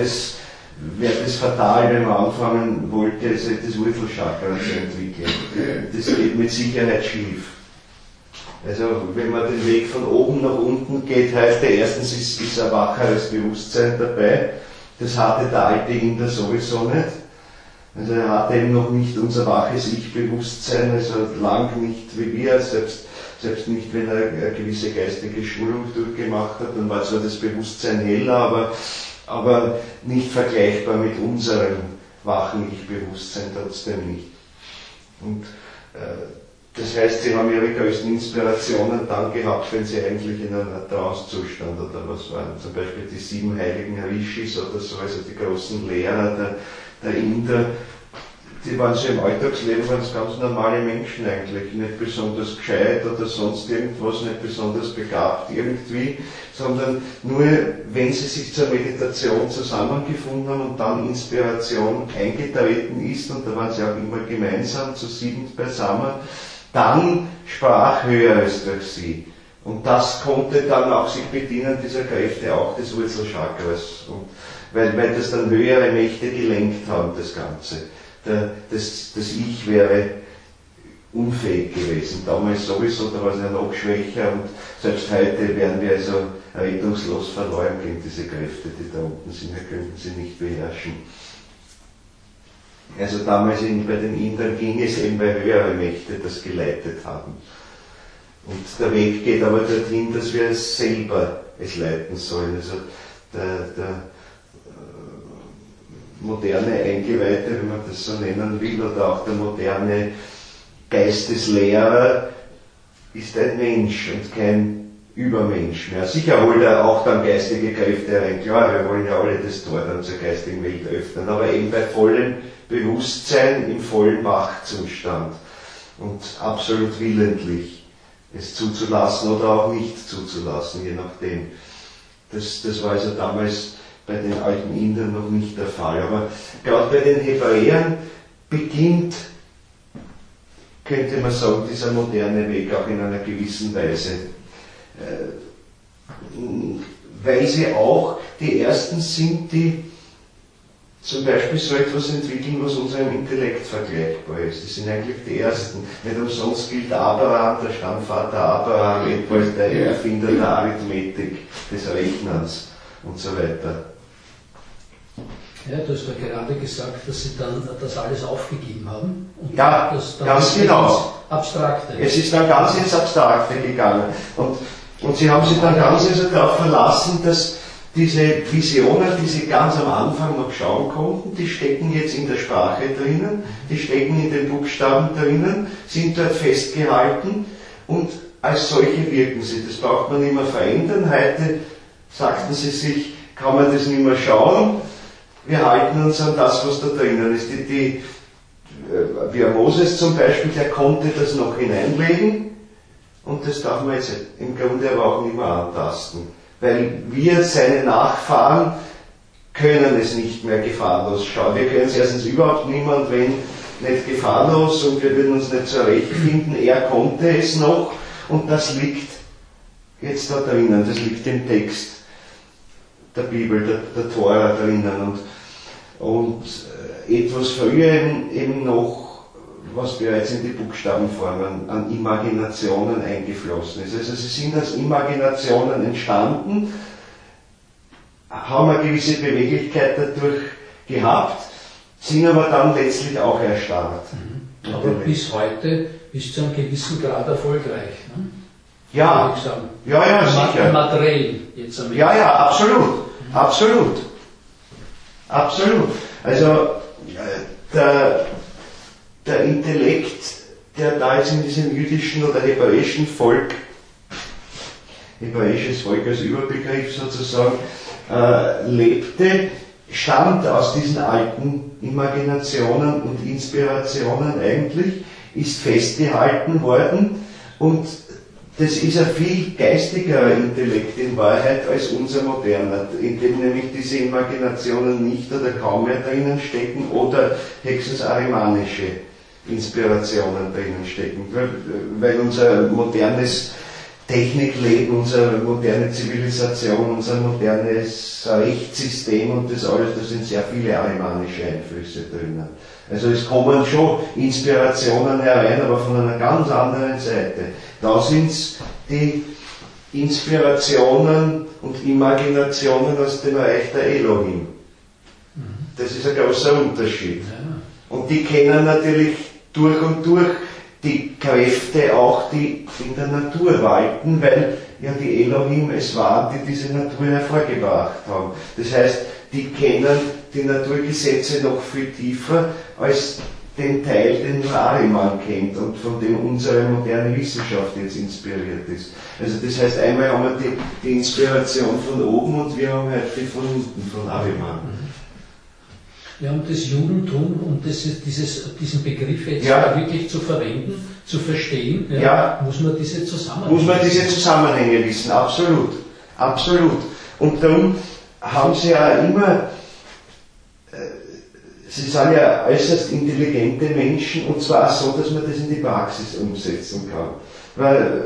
das fatal, wenn man anfangen wollte, also das Wurzelchakra zu entwickeln. Das geht mit Sicherheit schief. Also wenn man den Weg von oben nach unten geht, heißt er erstens ist ein wacheres Bewusstsein dabei. Das hatte der alte Inder sowieso nicht. Also er hatte eben noch nicht unser waches Ich-Bewusstsein, also lang nicht wie wir, selbst nicht, wenn er eine gewisse geistige Schulung durchgemacht hat, dann war zwar das Bewusstsein heller, aber nicht vergleichbar mit unserem wachen Ich-Bewusstsein, trotzdem nicht. Und das heißt, sie haben ihre größten Inspirationen dann gehabt, wenn sie eigentlich in einem Trance-Zustand oder was waren. Zum Beispiel die 7 heiligen Rishis oder so, also die großen Lehrer der Inder, die waren so im Alltagsleben waren es ganz normale Menschen eigentlich, nicht besonders gescheit oder sonst irgendwas, nicht besonders begabt irgendwie, sondern nur, wenn sie sich zur Meditation zusammengefunden haben und dann Inspiration eingetreten ist, und da waren sie auch immer gemeinsam, zu 7 beisammen, dann sprach Höheres durch sie. Und das konnte dann auch sich bedienen dieser Kräfte, auch des Wurzelchakras. Und weil das dann höhere Mächte gelenkt haben, das Ganze. Das Ich wäre unfähig gewesen. Damals sowieso, da war es ja noch schwächer und selbst heute wären wir also rettungslos verloren gegen diese Kräfte, die da unten sind. Wir könnten sie nicht beherrschen. Also damals bei den Indern ging es eben, weil höhere Mächte das geleitet haben. Und der Weg geht aber dorthin, dass wir es selber leiten sollen. Also der moderne Eingeweihte, wenn man das so nennen will, oder auch der moderne Geisteslehrer ist ein Mensch und kein Übermensch mehr. Sicher holt er auch dann geistige Kräfte rein. Klar, wir wollen ja alle das Tor dann zur geistigen Welt öffnen, aber eben bei vollem Bewusstsein, im vollen Wachzustand und absolut willentlich es zuzulassen oder auch nicht zuzulassen, je nachdem. Das war also damals bei den alten Indern noch nicht der Fall. Aber gerade bei den Hebräern beginnt, könnte man sagen, dieser moderne Weg auch in einer gewissen Weise. Weil sie auch die Ersten sind, die zum Beispiel so etwas entwickeln, was unserem Intellekt vergleichbar ist. Das sind eigentlich die Ersten. Nicht umsonst gilt Abraham, der Stammvater Abraham, als der Erfinder der Arithmetik, des Rechnens und so weiter. Ja, du hast ja gerade gesagt, dass sie dann das alles aufgegeben haben. Und ja, das dann ganz genau. Abstrakte. Es ist dann ganz ins Abstrakte gegangen. Und sie haben sich dann ganz also darauf verlassen, dass diese Visionen, die sie ganz am Anfang noch schauen konnten, die stecken jetzt in der Sprache drinnen, die stecken in den Buchstaben drinnen, sind dort festgehalten und als solche wirken sie. Das braucht man nicht mehr verändern. Heute sagten sie sich, kann man das nicht mehr schauen. Wir halten uns an das, was da drinnen ist. wie Moses zum Beispiel, der konnte das noch hineinlegen und das darf man jetzt im Grunde aber auch nicht mehr antasten. Weil wir, seine Nachfahren, können es nicht mehr gefahrlos schauen. Wir können es erstens überhaupt niemand, wenn nicht gefahrlos, und wir würden uns nicht zurechtfinden. Er konnte es noch und das liegt jetzt da drinnen, das liegt im Text der Bibel, der Tora drinnen. Und etwas früher eben noch, was bereits in die Buchstabenformen an Imaginationen eingeflossen ist. Also sie sind als Imaginationen entstanden, haben eine gewisse Beweglichkeit dadurch gehabt, sind aber dann letztlich auch erstarrt. Aber bis heute ist zu einem gewissen Grad erfolgreich. Ne? Ja, ja, sicher. Materiell jetzt am Ja, absolut. Absolut. Absolut. Also der Intellekt, der da jetzt in diesem jüdischen oder hebräischen Volk, hebräisches Volk als Überbegriff sozusagen, lebte, stammt aus diesen alten Imaginationen und Inspirationen eigentlich, ist festgehalten worden, und das ist ein viel geistigerer Intellekt in Wahrheit als unser moderner, in dem nämlich diese Imaginationen nicht oder kaum mehr drinnen stecken oder höchstens arimanische Inspirationen drinnen stecken, weil unser modernes Technikleben, unsere moderne Zivilisation, unser modernes Rechtssystem und das alles, da sind sehr viele arimanische Einflüsse drinnen. Also es kommen schon Inspirationen herein, aber von einer ganz anderen Seite. Da sind es die Inspirationen und Imaginationen aus dem Reich der Elohim. Das ist ein großer Unterschied. Und die kennen natürlich durch und durch die Kräfte auch, die in der Natur walten, weil ja die Elohim es waren, die diese Natur hervorgebracht haben. Das heißt, die kennen die Naturgesetze noch viel tiefer als den Teil, den nur Ariman kennt und von dem unsere moderne Wissenschaft jetzt inspiriert ist. Also das heißt, einmal haben wir die Inspiration von oben und wir haben halt die von unten, von Ariman. Ja, und das Judentum, um diesen Begriff jetzt wirklich zu verwenden, zu verstehen, muss man diese Zusammenhänge wissen, absolut. Absolut. Und darum haben sie ja immer, sie sind ja äußerst intelligente Menschen, und zwar auch so, dass man das in die Praxis umsetzen kann. Weil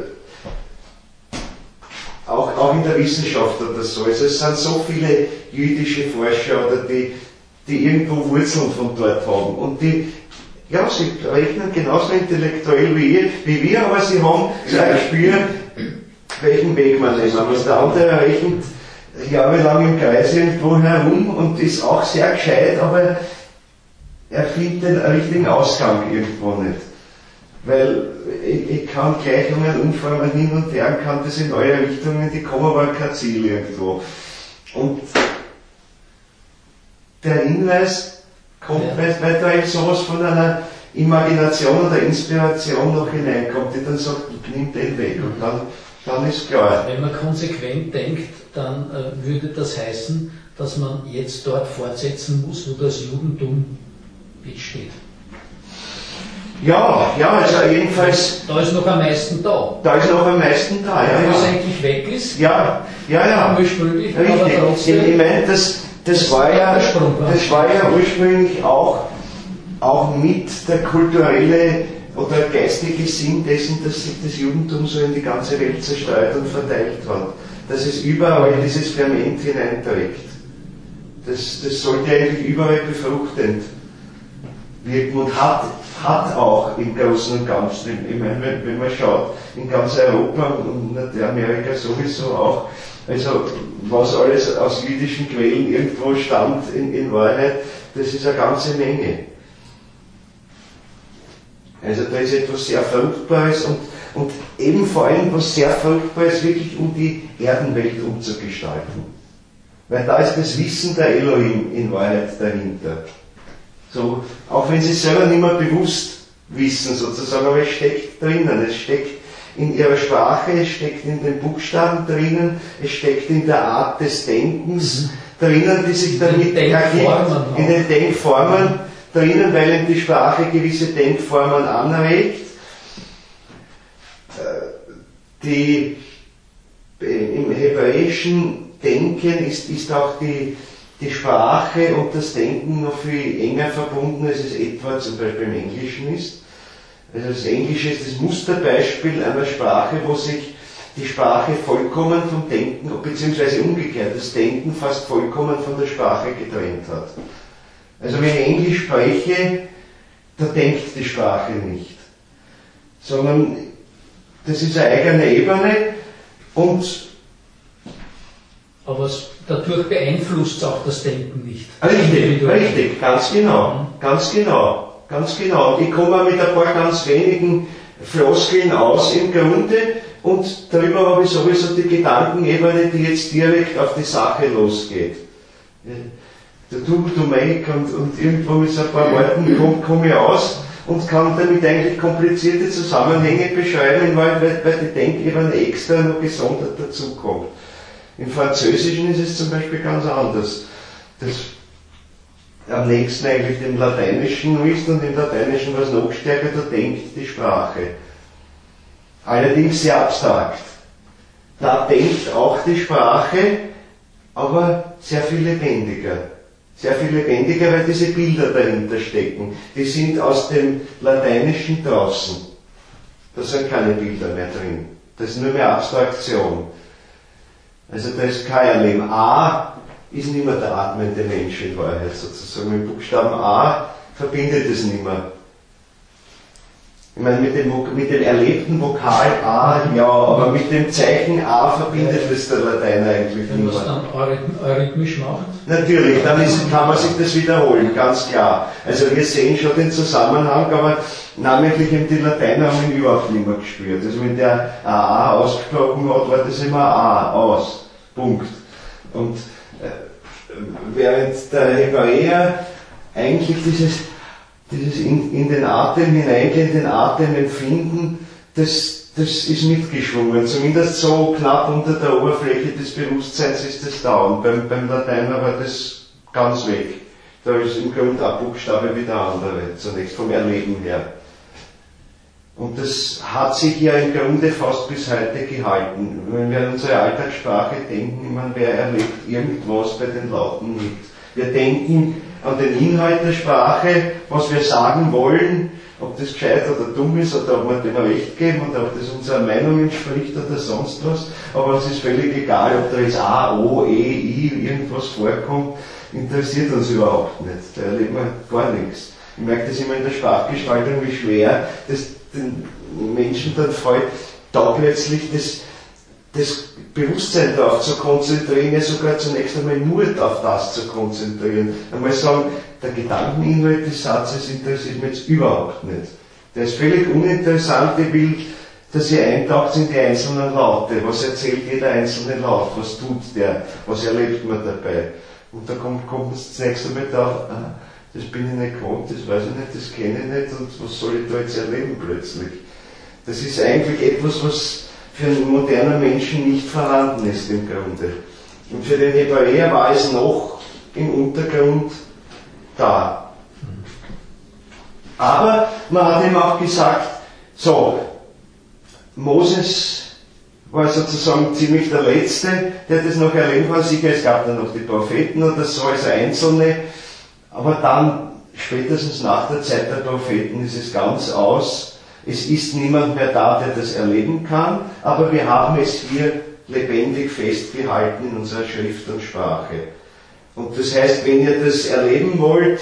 auch in der Wissenschaft oder so, also es sind so viele jüdische Forscher oder die irgendwo Wurzeln von dort haben. Und sie rechnen genauso intellektuell wie wir, aber sie haben so ein Gespür, welchen Weg man nehmen muss. Der andere rechnet jahrelang im Kreis irgendwo herum und ist auch sehr gescheit, aber er findet den richtigen Ausgang irgendwo nicht. Weil ich kann Gleichungen umformen hin und her, kann das in neue Richtungen, die kommen aber kein Ziel irgendwo. Und der Hinweis kommt, weil da eben sowas von einer Imagination oder Inspiration noch hineinkommt, die dann sagt, nimm den Weg, und dann ist klar. Wenn man konsequent denkt, dann würde das heißen, dass man jetzt dort fortsetzen muss, wo das Judentum jetzt steht. Ja, also jedenfalls. Da ist noch am meisten da. Da ist noch am meisten da, ja. Wo es eigentlich weg ist. Ja. Ursprünglich, richtig. Aber trotzdem. Ich meine, das war ja ursprünglich auch mit der kulturelle oder geistige Sinn dessen, dass sich das Judentum so in die ganze Welt zerstreut und verteilt hat. Dass es überall dieses Ferment hineinträgt. Das sollte eigentlich überall befruchtend wirken und hat auch im Großen und Ganzen. Ich meine, wenn man schaut, in ganz Europa und Amerika sowieso auch, also was alles aus jüdischen Quellen irgendwo stammt in Wahrheit, das ist eine ganze Menge. Also da ist etwas sehr Fruchtbares und eben vor allem was sehr Fruchtbares, wirklich um die Erdenwelt umzugestalten. Weil da ist das Wissen der Elohim in Wahrheit dahinter. So, auch wenn sie es selber nicht mehr bewusst wissen sozusagen, aber es steckt drinnen, es steckt in ihrer Sprache, es steckt in den Buchstaben drinnen, es steckt in der Art des Denkens drinnen, die sich damit ergibt, in den Denkformen, drinnen, weil ihm die Sprache gewisse Denkformen anregt. Im hebräischen Denken ist auch die Sprache und das Denken noch viel enger verbunden, als es etwa zum Beispiel im Englischen ist. Also das Englische ist das Musterbeispiel einer Sprache, wo sich die Sprache vollkommen vom Denken, beziehungsweise umgekehrt, das Denken fast vollkommen von der Sprache getrennt hat. Also wenn ich Englisch spreche, da denkt die Sprache nicht, sondern das ist eine eigene Ebene und aber dadurch beeinflusst auch das Denken nicht. Richtig, ganz genau. Und ich komme mit ein paar ganz wenigen Floskeln aus im Grunde und darüber habe ich sowieso die Gedankenebene, die jetzt direkt auf die Sache losgeht. Der Do to Make und irgendwo mit so ein paar Worten komme ich aus und kann damit eigentlich komplizierte Zusammenhänge beschreiben, weil die Denkebene extra noch gesondert dazukommt. Im Französischen ist es zum Beispiel ganz anders. Das am nächsten eigentlich dem Lateinischen ist und im Lateinischen was noch stärker, da denkt die Sprache. Allerdings sehr abstrakt. Da denkt auch die Sprache, aber sehr viel lebendiger. Sehr viel lebendiger, weil diese Bilder dahinter stecken. Die sind aus dem Lateinischen draußen. Da sind keine Bilder mehr drin. Das ist nur mehr Abstraktion. Also da ist kein Erleben. A ist nicht mehr der atmende Mensch in Wahrheit sozusagen. Mit Buchstaben A verbindet es nicht mehr. Ich meine, mit dem erlebten Vokal A, ja, aber mit dem Zeichen A verbindet es der Lateiner eigentlich nicht mehr. Wenn man es dann eurythmisch macht? Natürlich, dann kann man sich das wiederholen, ganz klar. Also wir sehen schon den Zusammenhang, aber namentlich eben die Lateiner haben ihn überhaupt nicht mehr gespürt. Also wenn der A ausgesprochen hat, war das immer A, aus, Punkt. Und während der Hebräer eigentlich dieses in den Atem hineingehen, den Atem empfinden, das ist mitgeschwungen. Zumindest so knapp unter der Oberfläche des Bewusstseins ist das da. Und beim Lateiner war das ganz weg. Da ist im Grunde ein Buchstabe wie der andere, zunächst vom Erleben her. Und das hat sich ja im Grunde fast bis heute gehalten. Wenn wir an unsere Alltagssprache denken, wer erlebt irgendwas bei den Lauten mit. Wir denken an den Inhalt der Sprache, was wir sagen wollen, ob das gescheit oder dumm ist oder ob wir dem Recht geben oder ob das unserer Meinung entspricht oder sonst was. Aber es ist völlig egal, ob da jetzt A, O, E, I irgendwas vorkommt, interessiert uns überhaupt nicht. Da erleben wir gar nichts. Ich merke das immer in der Sprachgestaltung, wie schwer das den Menschen dann fällt, da plötzlich das Bewusstsein darauf zu konzentrieren, ja sogar zunächst einmal nur auf das zu konzentrieren. Einmal sagen, der Gedankeninhalt des Satzes interessiert mich jetzt überhaupt nicht. Der ist völlig uninteressant, ich will, dass ihr eintaucht in die einzelnen Laute. Was erzählt jeder einzelne Laut? Was tut der? Was erlebt man dabei? Und da kommt man zunächst einmal drauf, das bin ich nicht gewohnt, das weiß ich nicht, das kenne ich nicht und was soll ich da jetzt erleben plötzlich? Das ist eigentlich etwas, was für einen modernen Menschen nicht vorhanden ist im Grunde. Und für den Hebräer war es noch im Untergrund da. Aber man hat ihm auch gesagt, so, Moses war sozusagen ziemlich der Letzte, der das noch erleben war. Sicher, es gab dann noch die Propheten oder so als Einzelne, aber dann, spätestens nach der Zeit der Propheten, ist es ganz aus. Es ist niemand mehr da, der das erleben kann, aber wir haben es hier lebendig festgehalten in unserer Schrift und Sprache. Und das heißt, wenn ihr das erleben wollt,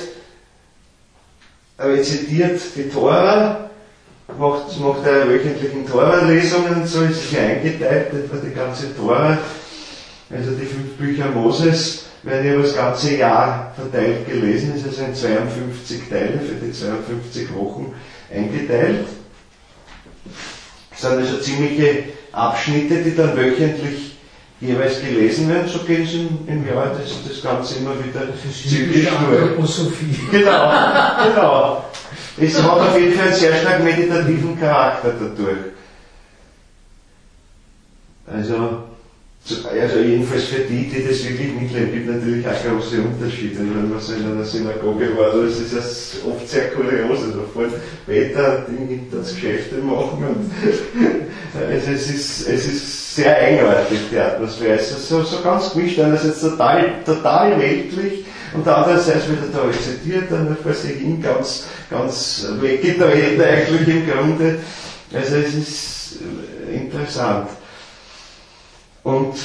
rezitiert die Tora, macht eure wöchentlichen Tora-Lesungen und so, ist es ja eingeteilt, etwa die ganze Tora, also die 5 Bücher Moses, werden ja über das ganze Jahr verteilt gelesen, es ist in 52 Teile für die 52 Wochen eingeteilt. Das sind also ziemliche Abschnitte, die dann wöchentlich jeweils gelesen werden, so geht es im Jahr das Ganze immer wieder zyklisch durch. Genau. Es hat auf jeden Fall einen sehr stark meditativen Charakter dadurch. Also Also jedenfalls für die das wirklich mitleben, gibt natürlich auch große Unterschiede. Wenn man so in einer Synagoge war, das ist ja oft sehr kurios, also vorhin Peter das Geschäfte machen und also es ist sehr eigenartig, die Atmosphäre. Es ist so ganz gemischt, einerseits total weltlich und andererseits wird er da rezitiert, dann vor sich hin ganz weggedreht eigentlich im Grunde. Also es ist interessant. Und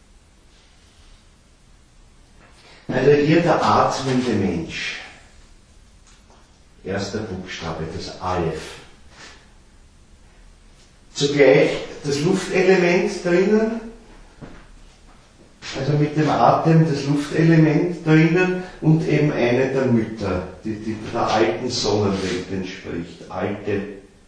also hier der atmende Mensch, erster Buchstabe, das Aleph. Zugleich das Luftelement drinnen, also mit dem Atem das Luftelement drinnen und eben eine der Mütter, die der alten Sonnenwelt entspricht. Alte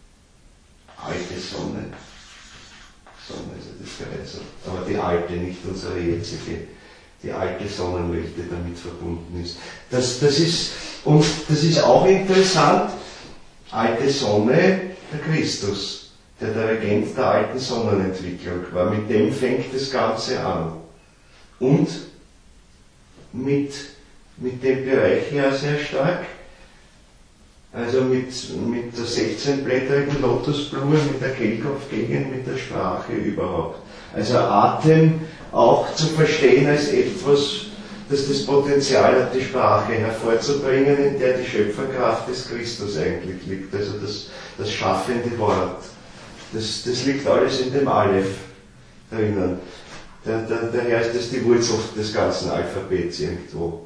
Sonne. Also das Geräusch, aber die alte, nicht unsere jetzige, die alte Sonnenwelt, die damit verbunden ist. Das ist auch interessant, alte Sonne, der Christus, der Regent der alten Sonnenentwicklung war, mit dem fängt das Ganze an. Und mit dem Bereich ja sehr stark, also mit der 16-blättrigen Lotusblume, mit der Kehlkopfgegend, mit der Sprache überhaupt. Also Atem auch zu verstehen als etwas, das das Potenzial hat, die Sprache hervorzubringen, in der die Schöpferkraft des Christus eigentlich liegt. Also das schaffende Wort. Das liegt alles in dem Aleph drinnen. Daher ist das die Wurzel des ganzen Alphabets irgendwo.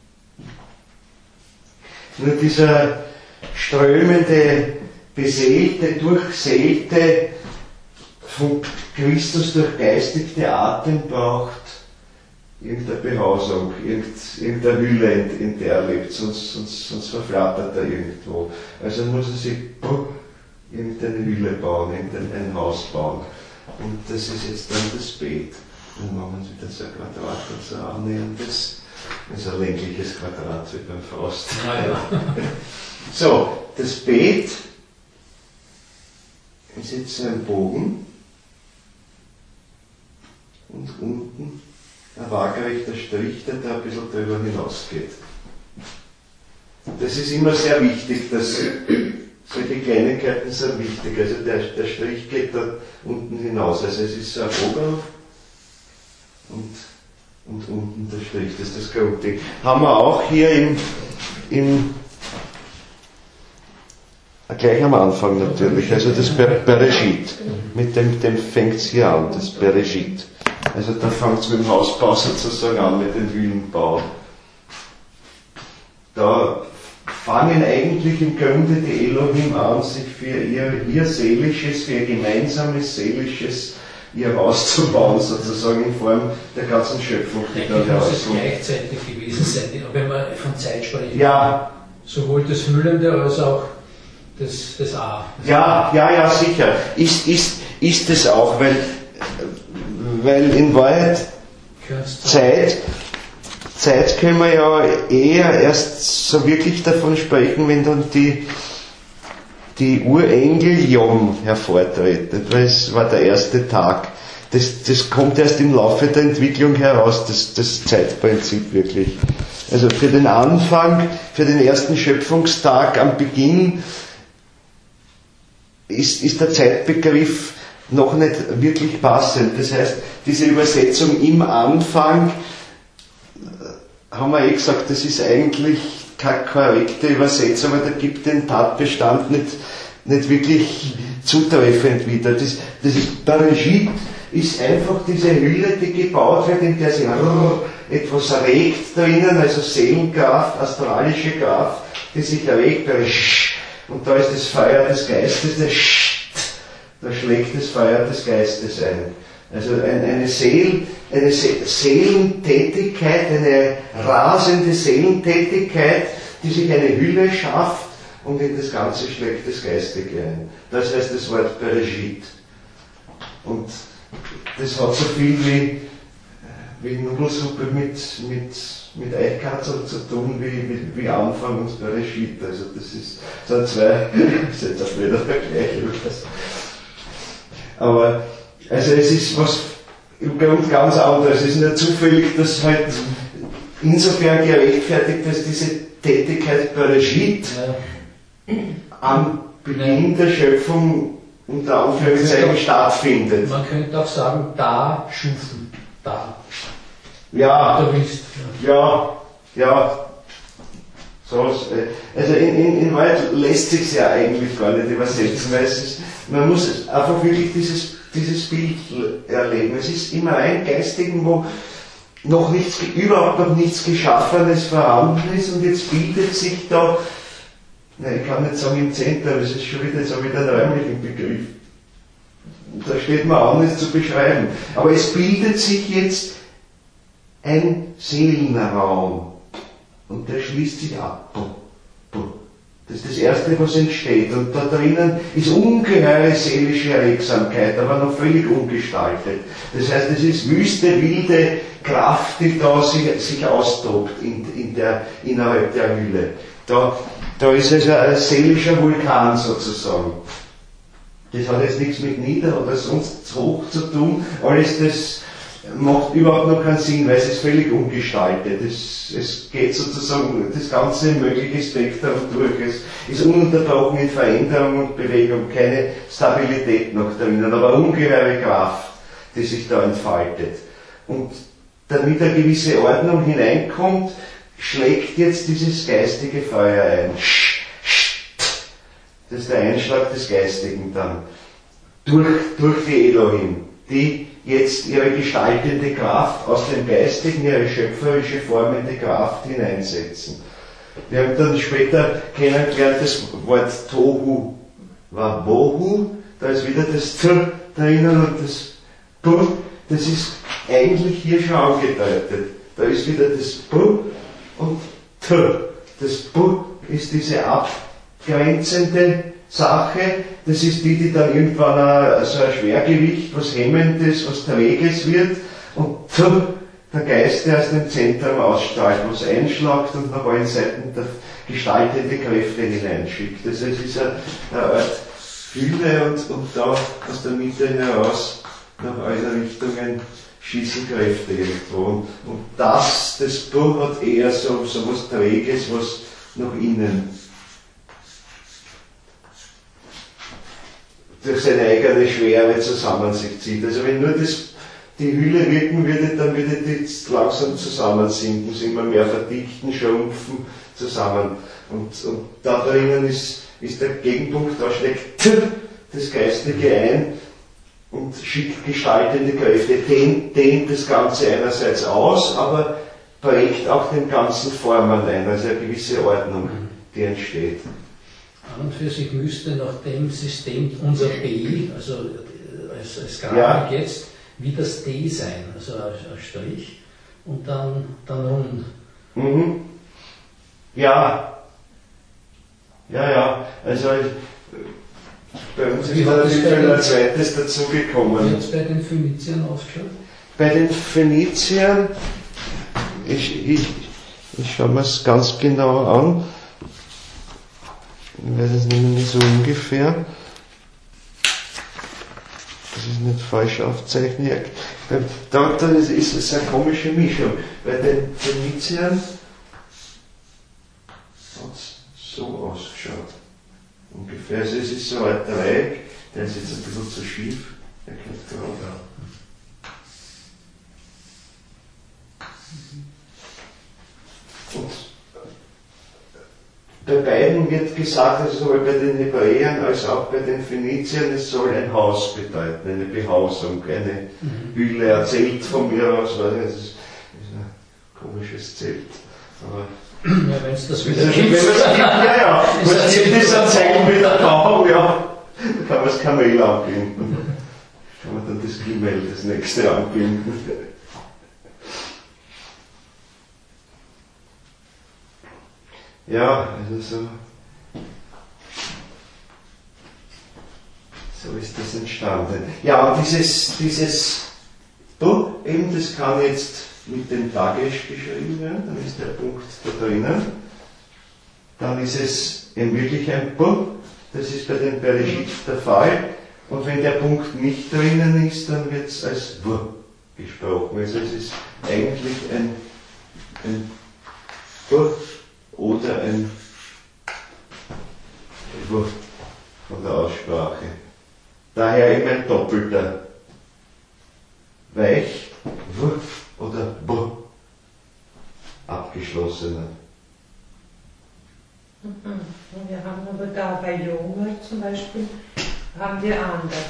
Nur dieser strömende, beseelte, durchseelte, von Christus durchgeistigte Atem braucht irgendeine Behausung, irgendeine Hülle, in der er lebt, sonst verflattert er irgendwo. Also muss er sich irgendeine Hülle bauen, ein Haus bauen. Und das ist jetzt dann das Beet. Dann machen wir wieder so ein Quadrat und so annäherndes. Also ein längliches Quadrat wie beim Faust. Ja. So, das Beet ist jetzt so ein Bogen und unten ein waagerechter Strich, der da ein bisschen drüber hinausgeht. Das ist immer sehr wichtig, dass solche Kleinigkeiten sind wichtig. Also der Strich geht da unten hinaus. Also es ist so ein Bogen und unten der Strich, das ist das Grundding. Haben wir auch hier gleich am Anfang natürlich, also das Bereshit, mit dem fängt es hier an, das Bereshit. Also da fängt es mit dem Hausbau sozusagen an, mit dem Höhlenbau. Da fangen eigentlich im Grunde die Elohim an, sich für ihr seelisches, für ihr gemeinsames seelisches ihr Haus zu bauen, sozusagen in Form der ganzen Schöpfung. Ich denke, muss es gleichzeitig gewesen sein, wenn man von Zeit spricht. Ja. Sowohl das Fühlende als auch das A. Ja, sicher. Ist es auch, weil in Wahrheit Zeit können wir ja eher erst so wirklich davon sprechen, wenn dann die Urengel Yom hervortretet, weil es war der erste Tag. Das kommt erst im Laufe der Entwicklung heraus, das Zeitprinzip wirklich. Also für den Anfang, für den ersten Schöpfungstag am Beginn ist der Zeitbegriff noch nicht wirklich passend. Das heißt, diese Übersetzung im Anfang, haben wir gesagt, das ist eigentlich keine korrekte Übersetzung, aber da gibt den Tatbestand nicht wirklich zutreffend wieder. Das ist Bereshit ist einfach diese Hülle, die gebaut wird, in der sich etwas regt drinnen, also Seelenkraft, astralische Kraft, die sich regt, und da ist das Feuer des Geistes, da schlägt das Feuer des Geistes ein. Also eine Seelentätigkeit, eine rasende Seelentätigkeit, die sich eine Hülle schafft und in das Ganze schlägt das Geistige ein. Das heißt das Wort Bereshit. Und das hat so viel wie Nudelsuppe mit Eichkatzel zu tun, wie Anfang und Bereshit. Also das sind zwei, das ist jetzt auch wieder der gleiche. Aber, also es ist was bei uns ganz anders. Es ist nur zufällig, dass halt insofern gerechtfertigt, dass diese Tätigkeit Bereshit am Beginn der Schöpfung unter Anführungszeichen stattfindet. Man könnte auch sagen, da schufen, da. Ja, du willst. Ja. So, also in Wahrheit lässt sich ja eigentlich gar nicht übersetzen, weil man muss einfach wirklich dieses Bild erleben. Es ist im rein Geistigen, wo überhaupt noch nichts Geschaffenes vorhanden ist, und jetzt bildet sich da, ich kann nicht sagen im Zentrum, es ist schon wieder, jetzt habe ich den räumlichen Begriff. Da steht mir auch nicht zu beschreiben. Aber es bildet sich jetzt ein Seelenraum. Und der schließt sich ab. Das ist das Erste, was entsteht. Und da drinnen ist ungeheure seelische Erregsamkeit, aber noch völlig ungestaltet. Das heißt, es ist wüste, wilde Kraft, die da sich austobt innerhalb der Hülle. Da ist also ein seelischer Vulkan sozusagen. Das hat jetzt nichts mit nieder oder sonst hoch zu tun. Alles das macht überhaupt noch keinen Sinn, weil es ist völlig ungestaltet. Es geht sozusagen das ganze mögliche Spektrum durch. Es ist ununterbrochen in Veränderung und Bewegung, keine Stabilität noch drinnen, aber ungeheure Kraft, die sich da entfaltet. Und damit eine gewisse Ordnung hineinkommt, schlägt jetzt dieses geistige Feuer ein. Das ist der Einschlag des Geistigen dann. Durch die Elohim, die jetzt ihre gestaltende Kraft aus dem Geistigen, ihre schöpferische formende Kraft hineinsetzen. Wir haben dann später kennengelernt, das Wort Tohu war Bohu, da ist wieder das T drinnen und das B, das ist eigentlich hier schon angedeutet. Da ist wieder das B und T. Das B ist diese abgrenzende Sache, das ist die dann irgendwann so ein Schwergewicht, was Hemmendes, was Träges wird, und der Geist, der aus dem Zentrum ausstrahlt, was einschlagt und nach allen Seiten gestaltende Kräfte hineinschickt. Das heißt, es ist eine Art Hülle und da aus der Mitte heraus nach allen Richtungen schießen Kräfte irgendwo. Und das Buch hat eher so was Träges, was nach innen durch seine eigene Schwere zusammen sich zieht. Also wenn nur die Hülle wirken würde, dann würde die jetzt langsam zusammensinken, sich immer mehr verdichten, schrumpfen zusammen. Und da drinnen ist der Gegenpunkt, da schlägt das Geistige ein und schickt gestaltende Kräfte, dehnt das Ganze einerseits aus, aber prägt auch den ganzen Formen ein, also eine gewisse Ordnung, die entsteht. An und für sich müsste nach dem System unser B, also als Grafik jetzt, wie das D sein, also ein Strich und dann rund. Mhm. Ja, also bei uns ist natürlich ein zweites dazugekommen. Wie hat es bei den Phöniziern ausgeschaut? Bei den Phöniziern, ich schaue mir es ganz genau an. Ich weiß es nicht so ungefähr. Das ist nicht falsch aufzeichnen. Da ist es eine komische Mischung. Bei den Phöniziern hat es so ausgeschaut. Ungefähr. Also es ist so ein Dreieck, der ist jetzt ein bisschen zu schief. Der kommt drauf. Und bei beiden wird gesagt, also sowohl bei den Hebräern als auch bei den Phöniziern, es soll ein Haus bedeuten, eine Behausung, eine Hülle, ein Zelt von mir aus, weil das ist ein komisches Zelt. Aber ja, wenn es das wieder gibt. Was gibt es an Zelt mit der Baum? Ja, da kann man das Kamel anbinden. Kann man dann das Gimel, das nächste anbinden. Ja, also so ist das entstanden. Ja, und dieses Buch, eben das kann jetzt mit dem Dagesh geschrieben werden, dann ist der Punkt da drinnen. Dann ist es eben wirklich ein Buch, das ist bei den Bereshit der Fall. Und wenn der Punkt nicht drinnen ist, dann wird es als W gesprochen. Also es ist eigentlich ein B oder ein W von der Aussprache. Daher immer ein doppelter. Weich, W oder B. Abgeschlossener. Wir haben aber da bei Junge zum Beispiel, haben wir anders.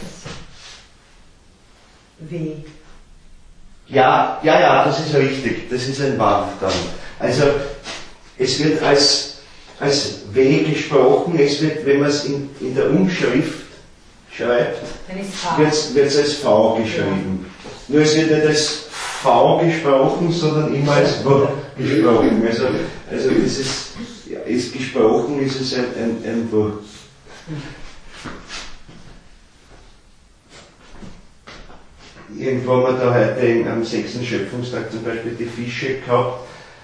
W. Ja, das ist richtig. Das ist ein Wand dann. Also, es wird als W gesprochen, es wird, wenn man es in der Umschrift schreibt, wird es als V geschrieben. Nur es wird nicht als V gesprochen, sondern immer als W gesprochen. Also das ist gesprochen, ist es ein W. Irgendwo haben wir da heute am 6. Schöpfungstag zum Beispiel die Fische gehabt.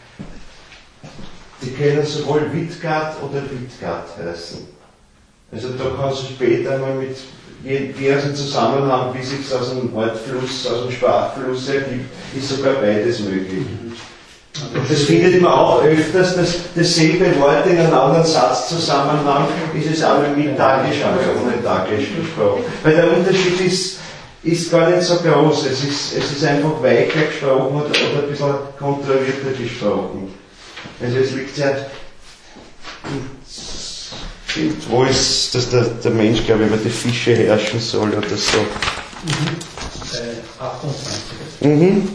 Die können sowohl Wittgat oder Wittgat heißen. Also da kannst du später mal mit, je aus dem Zusammenhang, wie sich es aus dem Wortfluss, aus dem Sprachfluss ergibt, ist sogar beides möglich. Und das findet man auch öfters, dass dasselbe Wort in einem anderen Satzzusammenhang ist es einmal mit Tagisch, einmal ohne Tagisch gesprochen. Weil der Unterschied ist gar nicht so groß. Es ist einfach weicher gesprochen oder ein bisschen kontrollierter gesprochen. Also es liegt ja, wo ist, dass der Mensch, glaube ich, über die Fische herrschen soll oder so. Bei 28. Mhm.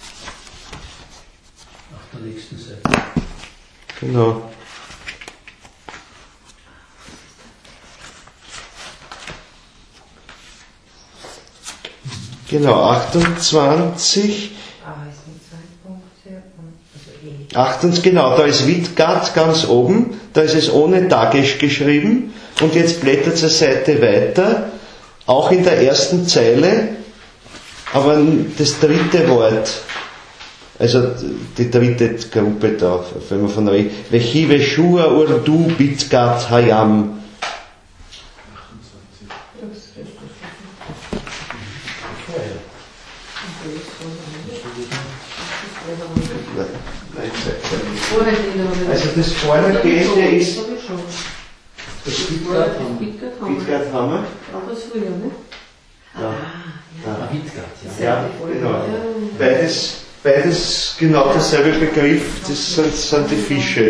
Auf der nächsten Seite. Genau. Genau, 28. Genau, da ist Wittgat ganz oben, da ist es ohne Tagesch geschrieben und jetzt blättert es eine Seite weiter, auch in der ersten Zeile, aber das dritte Wort, also die dritte Gruppe da, wenn man von der Vechive Shua Urdu Bitgat Hayam. Also das Vorhergehende ist das Wittgat Hammer. Auch das früher, ne? Ja. Wittgat, Ja, genau. Beides genau derselbe Begriff, das sind die Fische.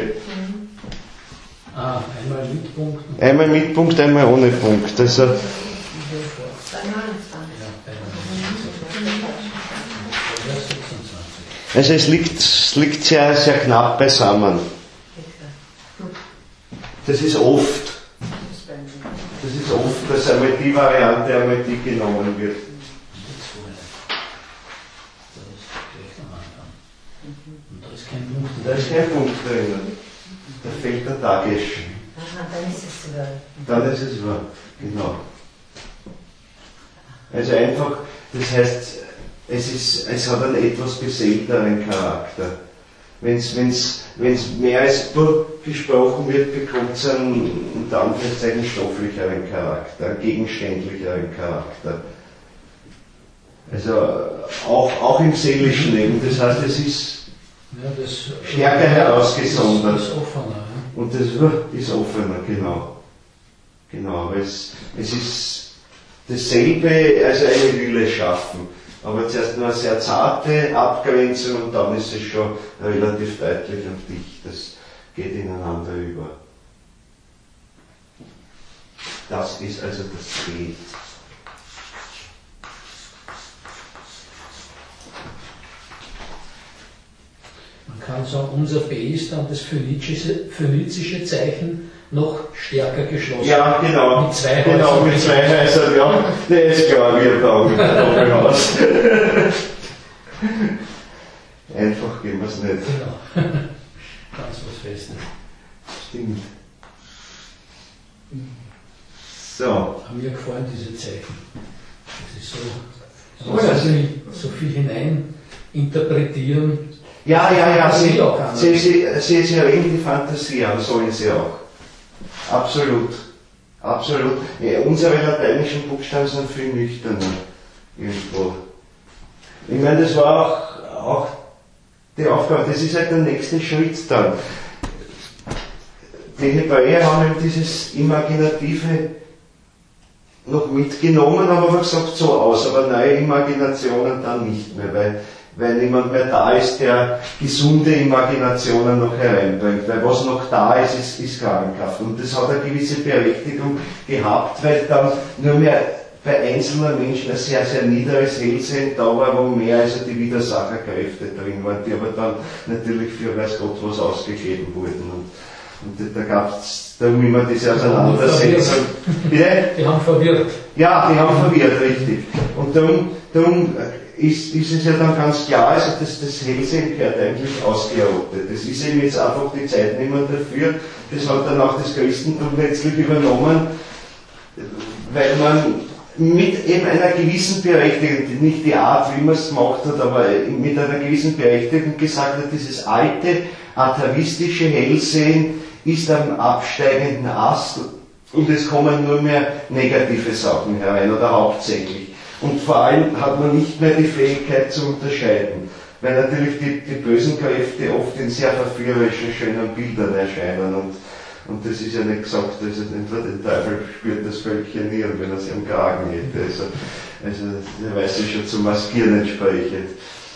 Einmal mit Punkt. Einmal mit Punkt, einmal ohne Punkt. Also, also es liegt sehr, sehr knapp beisammen. Das ist oft, dass einmal die Variante, einmal die genommen wird. Da ist kein Punkt drinnen. Da fehlt der Tagesch. Dann ist es wahr. Dann ist es wahr, genau. Also einfach, das heißt, es hat einen etwas beseelteren Charakter. Wenn es mehr als B gesprochen wird, bekommt es einen unter Anführungszeichen stofflicheren Charakter, einen gegenständlicheren Charakter. Also auch im seelischen Leben. Das heißt, es ist stärker herausgesondert. Das ist offener. Ja? Und das ist offener, genau. Genau, aber es ist dasselbe, also eine Hülle schaffen. Aber zuerst nur eine sehr zarte Abgrenzung und dann ist es schon relativ deutlich und dicht. Das geht ineinander über. Das ist also das B. Man kann sagen, unser B ist dann das phönizische Zeichen noch stärker geschlossen. Ja, genau. Mit zwei genau, mit zwei Häusern, ja. Der ist klar, wie er da aus. Einfach gehen wir es nicht. Genau. Ganz was Festes. Stimmt. So. Haben mir gefallen, diese Zeichen. Das ist so, so viel hinein interpretieren. Ja, sie regen die Fantasie an, sollen sie auch. Absolut. Absolut. Ja, unsere lateinischen Buchstaben sind viel nüchterner irgendwo. Ich meine, das war auch die Aufgabe, das ist halt der nächste Schritt dann. Die Hebräer haben eben dieses Imaginative noch mitgenommen, haben aber gesagt, so aus, aber neue Imaginationen dann nicht mehr, weil niemand mehr da ist, der gesunde Imaginationen noch hereinbringt, weil was noch da ist, ist Krankenkraft. Und das hat eine gewisse Berechtigung gehabt, weil dann nur mehr bei einzelnen Menschen ein sehr, sehr niederes Hellsehen da war, wo mehr also die Widersacherkräfte drin waren, die aber dann natürlich für weiß Gott was ausgegeben wurden. Und da gab es darum immer diese Auseinandersetzung. Die haben verwirrt. Ja, die haben verwirrt, richtig. Und darum ist es ja dann ganz klar, also das Hellsehen gehört eigentlich ausgerottet. Das ist eben jetzt einfach die Zeit nicht mehr dafür. Das hat dann auch das Christentum letztlich übernommen, weil man mit eben einer gewissen Berechtigung, nicht die Art, wie man es gemacht hat, aber mit einer gewissen Berechtigung gesagt hat, dieses alte atavistische Hellsehen ist am absteigenden Ast und es kommen nur mehr negative Sachen herein oder hauptsächlich. Und vor allem hat man nicht mehr die Fähigkeit zu unterscheiden, weil natürlich die bösen Kräfte oft in sehr verführerischen, schönen Bildern erscheinen und das ist ja nicht gesagt, also den Teufel spürt das Völkchen nie, wenn er sie am Kragen hätte. Also der weiß ja schon zu maskieren entsprechet.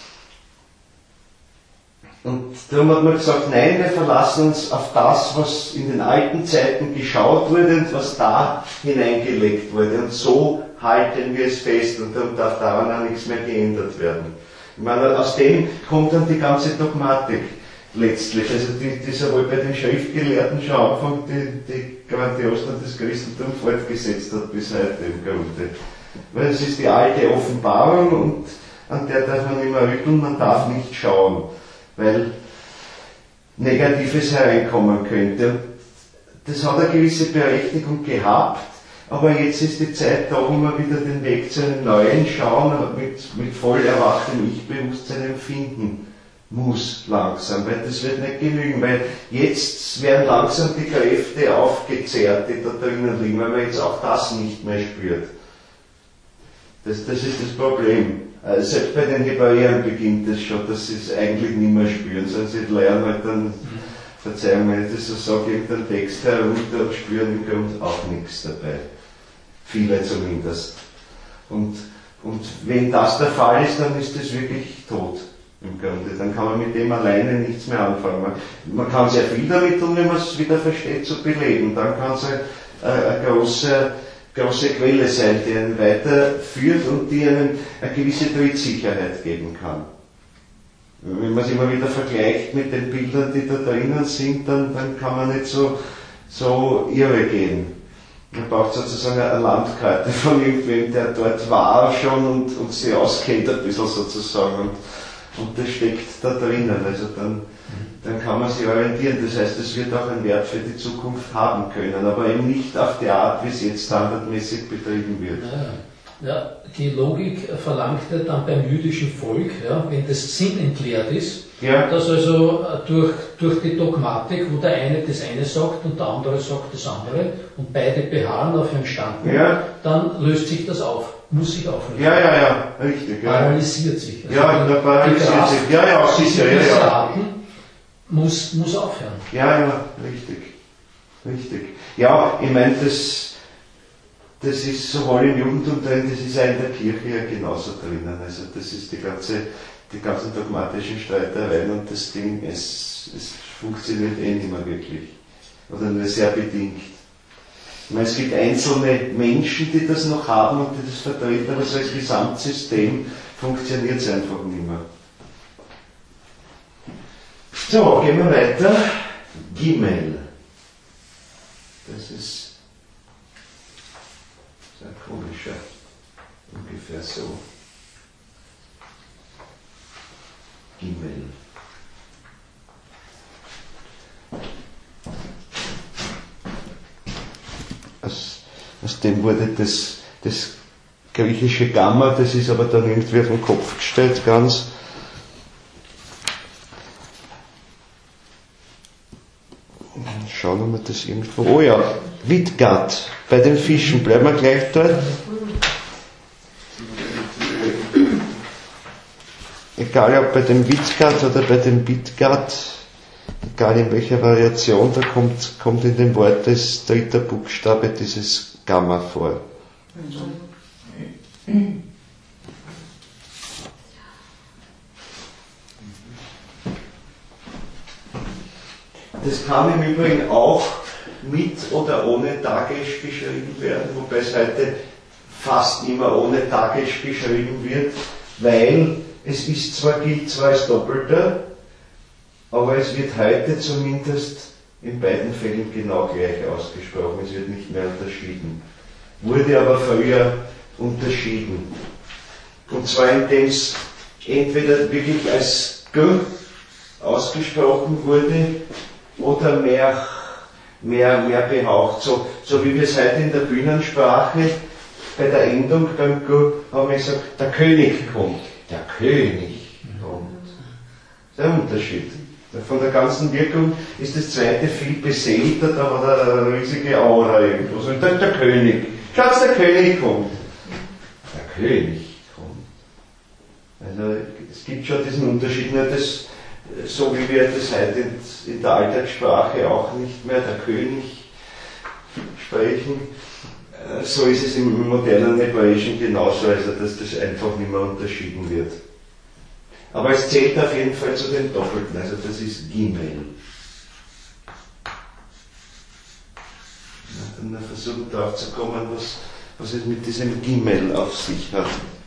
Und darum hat man gesagt, nein, wir verlassen uns auf das, was in den alten Zeiten geschaut wurde und was da hineingelegt wurde. Und so halten wir es fest und darum darf daran auch nichts mehr geändert werden. Ich meine, aus dem kommt dann die ganze Dogmatik letztlich. Also die sowohl bei den Schriftgelehrten schon am Anfang die grandios dann das Christentum fortgesetzt hat bis heute im Grunde. Weil es ist die alte Offenbarung und an der darf man nicht mehr rütteln, man darf nicht schauen, weil Negatives hereinkommen könnte. Das hat eine gewisse Berechtigung gehabt, aber jetzt ist die Zeit da, wo man wieder den Weg zu einem neuen Schauen mit voll erwachtem Ich-Bewusstsein empfinden muss langsam, weil das wird nicht genügen, weil jetzt werden langsam die Kräfte aufgezehrt, die da drinnen liegen, weil man jetzt auch das nicht mehr spürt. Das ist das Problem. Selbst bei den Hebräern beginnt es schon, dass sie es eigentlich nicht mehr spüren, sondern sie lernen halt dann, Verzeihung, wenn ich das so sage, irgendeinen Text herunter und spüren im Grunde auch nichts dabei. Viele zumindest. Und wenn das der Fall ist, dann ist das wirklich tot. Im Grunde. Dann kann man mit dem alleine nichts mehr anfangen. Man kann sehr viel damit tun, wenn man es wieder versteht, zu beleben. Dann kann es eine große Quelle sein, die einen weiterführt und die einen eine gewisse Trittsicherheit geben kann. Wenn man es immer wieder vergleicht mit den Bildern, die da drinnen sind, dann kann man nicht so irre gehen. Man braucht sozusagen eine Landkarte von irgendwem, der dort war schon und sie auskennt ein bisschen sozusagen. Und das steckt da drinnen, also dann kann man sich orientieren. Das heißt, es wird auch einen Wert für die Zukunft haben können, aber eben nicht auf die Art, wie es jetzt standardmäßig betrieben wird. Ja, die Logik verlangte dann beim jüdischen Volk, ja, wenn das Sinn entleert ist, dass also durch die Dogmatik, wo der eine das eine sagt und der andere sagt das andere und beide beharren auf ihren Standpunkt, dann löst sich das auf. Muss sich auflösen. Ja, richtig. Paralysiert sich. Also paralysiert sich. Ja, sicher, ja. Muss aufhören. Ja, richtig. Ja, ich meine, das ist sowohl im Judentum drin, das ist auch in der Kirche ja genauso drinnen. Also das ist die ganzen dogmatischen Streitereien und das Ding, es funktioniert nicht mehr wirklich. Oder nur sehr bedingt. Ich meine, es gibt einzelne Menschen, die das noch haben und die das vertreten, aber so als Gesamtsystem funktioniert es einfach nicht mehr. So, gehen wir weiter. Gimel. Das ist sehr komischer. Ungefähr so. Gimel. Aus dem wurde das griechische Gamma, das ist aber dann irgendwie auf den Kopf gestellt, ganz. Schauen wir mal das irgendwo. Oh ja, Widgat, bei den Fischen, bleiben wir gleich dort. egal ob bei dem Widgat oder bei dem Bitgat, egal in welcher Variation, da kommt in dem Wort das dritte Buchstabe dieses Gamma vor. Das kann im Übrigen auch mit oder ohne Dagesh geschrieben werden, wobei es heute fast immer ohne Dagesh geschrieben wird, weil gilt zwar als Doppelter, aber es wird heute zumindest in beiden Fällen genau gleich ausgesprochen, es wird nicht mehr unterschieden. Wurde aber früher unterschieden. Und zwar indem es entweder wirklich als G ausgesprochen wurde oder mehr behaucht. So wie wir es heute in der Bühnensprache bei der Endung beim G haben wir gesagt, der König kommt. Der König kommt. Das ist ein Unterschied. Von der ganzen Wirkung ist das zweite viel beseelter, da hat er eine riesige Aura irgendwo. So, der König. Schaut, der König kommt. Der König kommt. Also es gibt schon diesen Unterschied, nur das, so wie wir das heute in der Alltagssprache auch nicht mehr der König sprechen, so ist es im modernen Hebräischen genauso, also dass das einfach nicht mehr unterschieden wird. Aber es zählt auf jeden Fall zu den Doppelten, also das ist Gimel. Dann versuchen darauf zu kommen, was es mit diesem Gimel auf sich hat.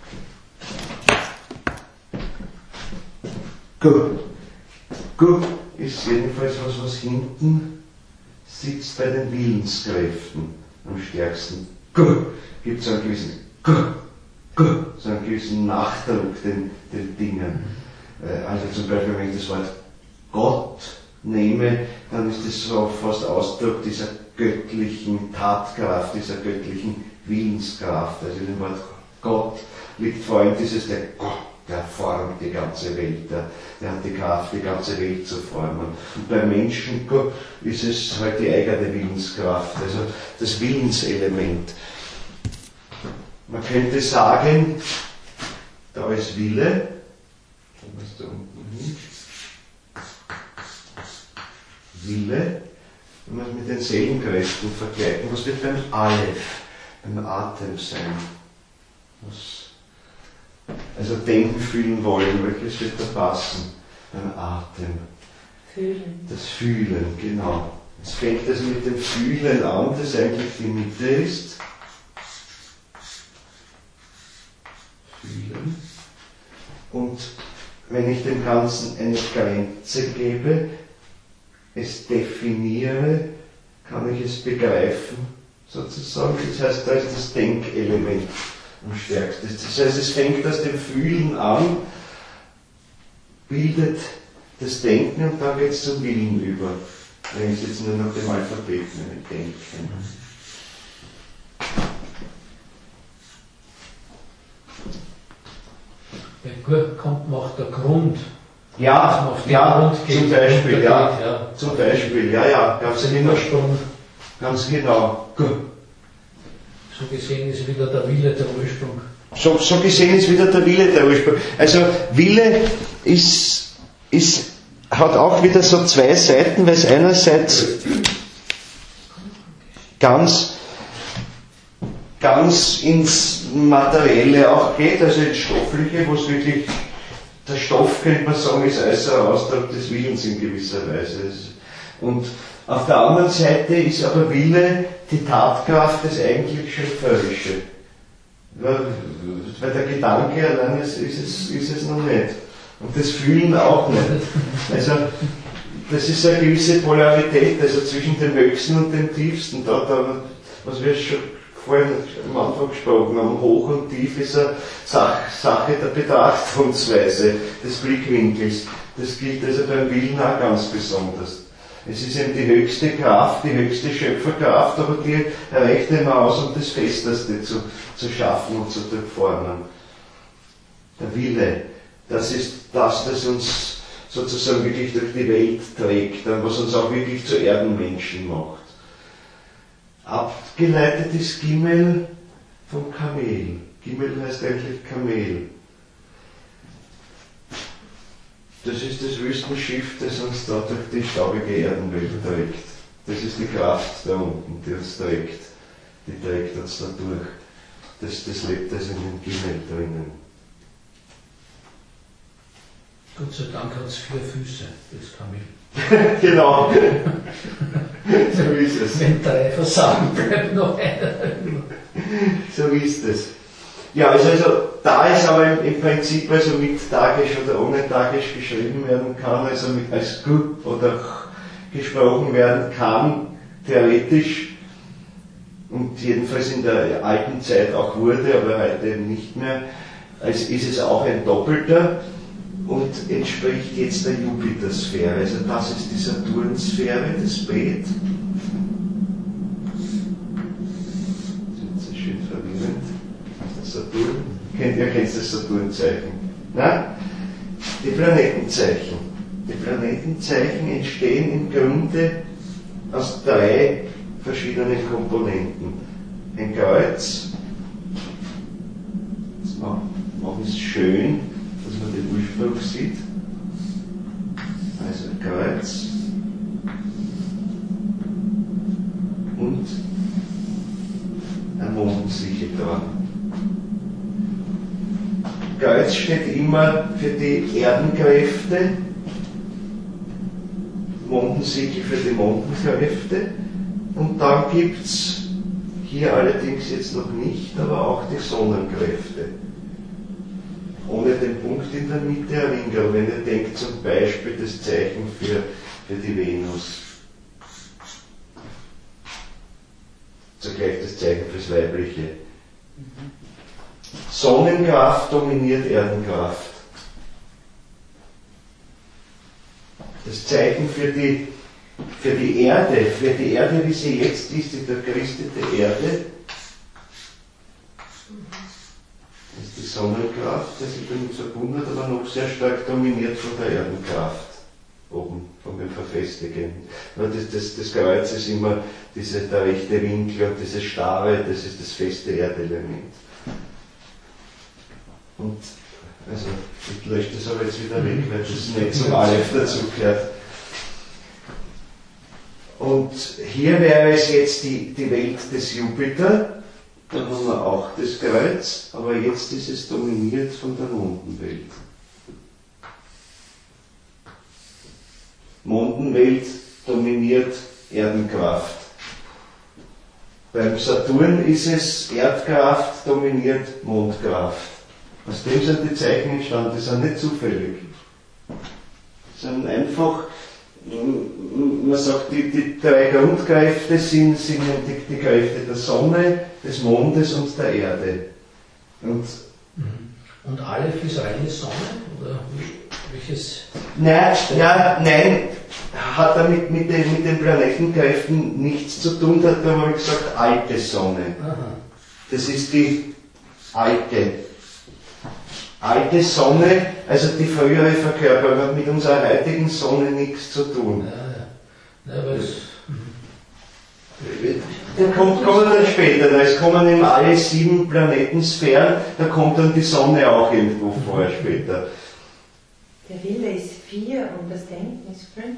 G ist jedenfalls was hinten sitzt bei den Willenskräften am stärksten. Gibt so einen gewissen so einen gewissen Nachdruck den Dingen. Also zum Beispiel, wenn ich das Wort Gott nehme, dann ist das so fast Ausdruck dieser göttlichen Tatkraft, dieser göttlichen Willenskraft. Also in dem Wort Gott liegt vor allem dieses der Gott, der formt die ganze Welt, der hat die Kraft, die ganze Welt zu formen. Und beim Menschen ist es halt die eigene Willenskraft, also das Willenselement. Man könnte sagen, da ist Wille, Wille, wenn man es mit den Seelenkräften vergleichen, was wird beim Aleph, beim Atem sein? Also denken, fühlen wollen, welches wird da passen? Beim Atem. Fühlen. Das Fühlen, genau. Es fängt also mit dem Fühlen an, das eigentlich die Mitte ist. Fühlen. Und wenn ich dem Ganzen eine Grenze gebe, es definiere, kann ich es begreifen, sozusagen. Das heißt, da ist das Denkelement am stärksten. Das heißt, es fängt aus dem Fühlen an, bildet das Denken und dann geht es zum Willen über. Wenn ich jetzt nur nach dem Alphabet denke. Macht der Grund. Ja, Grund zum Beispiel, ja. Zum Beispiel, ja, ganz genau. Ganz genau. So gesehen ist wieder der Wille der Ursprung. So gesehen ist wieder der Wille der Ursprung. Also Wille hat auch wieder so zwei Seiten, weil es einerseits ganz ins Materielle auch geht, also ins Stoffliche, wo es wirklich, der Stoff, könnte man sagen, ist äußerer Ausdruck des Willens in gewisser Weise. Und auf der anderen Seite ist aber Wille die Tatkraft, das eigentlich Schöpferische. Weil der Gedanke allein ist es noch nicht. Und das Fühlen auch nicht. Also, das ist eine gewisse Polarität, also zwischen dem Höchsten und dem Tiefsten. Da, was wir schon vorhin am Anfang gesprochen haben, hoch und tief ist eine Sache der Betrachtungsweise, des Blickwinkels. Das gilt also beim Willen auch ganz besonders. Es ist eben die höchste Kraft, die höchste Schöpferkraft, aber die reicht eben aus, um das Festeste zu schaffen und zu formen. Der Wille, das ist das uns sozusagen wirklich durch die Welt trägt, was uns auch wirklich zu Erdenmenschen macht. Abgeleitet ist Gimel vom Kamel. Gimel heißt eigentlich Kamel. Das ist das Wüstenschiff, das uns da durch die staubige Erdenwelt trägt. Das ist die Kraft da unten, die uns trägt. Die trägt uns da durch. Das lebt also in den Gimmel drinnen. Gott sei Dank hat es 4 Füße, das kann ich. Genau. So ist es. Wenn 3 versagen, bleibt noch einer. So ist es. Ja, also da es aber im Prinzip also mit Tagisch oder ohne Tagisch geschrieben werden kann, also als Gut oder gesprochen werden kann, theoretisch, und jedenfalls in der alten Zeit auch wurde, aber heute eben nicht mehr, als ist es auch ein Doppelter und entspricht jetzt der Jupitersphäre. Also das ist die Saturnsphäre, das Beet. Das ist schön verwirrend. Saturn. Ihr kennt das Saturnzeichen. Na? Die Planetenzeichen. Die Planetenzeichen entstehen im Grunde aus 3 verschiedenen Komponenten. Ein Kreuz, das machen es schön, dass man den Ursprung sieht. Also ein Kreuz und ein Mondsichel dran. Kreuz steht immer für die Erdenkräfte, Mondensiegel für die Mondenkräfte, und dann gibt es hier allerdings jetzt noch nicht, aber auch die Sonnenkräfte. Ohne den Punkt in der Mitte ein Ringel, wenn ihr denkt zum Beispiel das Zeichen für die Venus. Zugleich das Zeichen fürs Weibliche. Sonnenkraft dominiert Erdenkraft. Das Zeichen für die Erde, wie sie jetzt ist, die verkristete Erde, ist die Sonnenkraft, das ist damit verbunden, aber noch sehr stark dominiert von der Erdenkraft, oben, von dem Verfestigen. Das Kreuz ist immer der rechte Winkel und dieses Starre, das ist das feste Erdelement. Und, also, ich lösche das aber jetzt wieder weg, weil das nicht zum Aleph dazu gehört. Und hier wäre es jetzt die Welt des Jupiter, da haben wir auch das Kreuz, aber jetzt ist es dominiert von der Mondenwelt. Mondenwelt dominiert Erdenkraft. Beim Saturn ist es Erdkraft dominiert Mondkraft. Aus dem sind die Zeichen entstanden, die sind nicht zufällig. Die sind einfach, man sagt, die 3 Grundkräfte sind die Kräfte der Sonne, des Mondes und der Erde. Und Aleph ist reine Sonne? Oder welches? Nein, hat damit mit den Planetenkräften nichts zu tun, da haben wir gesagt, alte Sonne. Aha. Das ist die alte Sonne, also die frühere Verkörperung, hat mit unserer heutigen Sonne nichts zu tun. Ja, aber Da kommen dann später, es kommen eben alle 7 Planetensphären, da kommt dann die Sonne auch irgendwo vor später. Der Wille ist 4 und das Denken ist 5.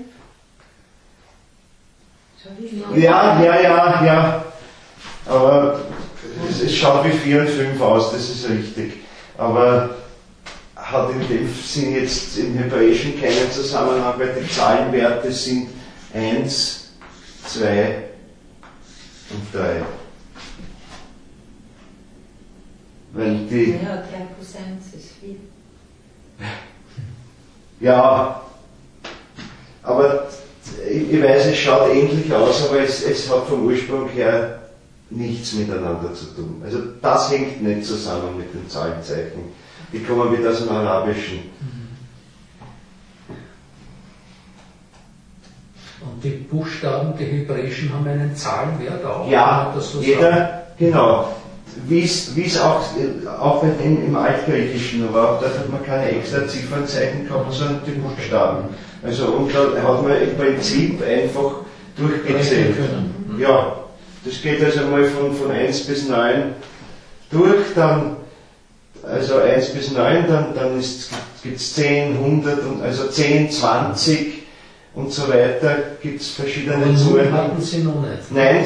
Ja. Aber es schaut wie 4 und 5 aus, das ist richtig. Aber hat in dem Sinn jetzt im Hebräischen keinen Zusammenhang, weil die Zahlenwerte sind 1, 2 und 3. Weil die. Ja, 3 plus 1 ist 4. Ja, aber ich weiß, es schaut ähnlich aus, aber es hat vom Ursprung her nichts miteinander zu tun. Also das hängt nicht zusammen mit den Zahlenzeichen. Die kommen wieder aus dem Arabischen. Und die Buchstaben, die Hebräischen, haben einen Zahlenwert auch? Ja, das so jeder, sagen? genau. Wie es auch im Altgriechischen war, da hat man keine extra Ziffernzeichen gehabt, sondern die Buchstaben. Also, und da hat man im Prinzip einfach durchgezählt. Ja, das geht also mal von 1 bis 9 durch, dann, also 1 bis 9, dann gibt gibt's 10, 100, und also 10, 20 und so weiter, gibt es verschiedene Zuordnungen. Hatten Sie noch nicht? Nein.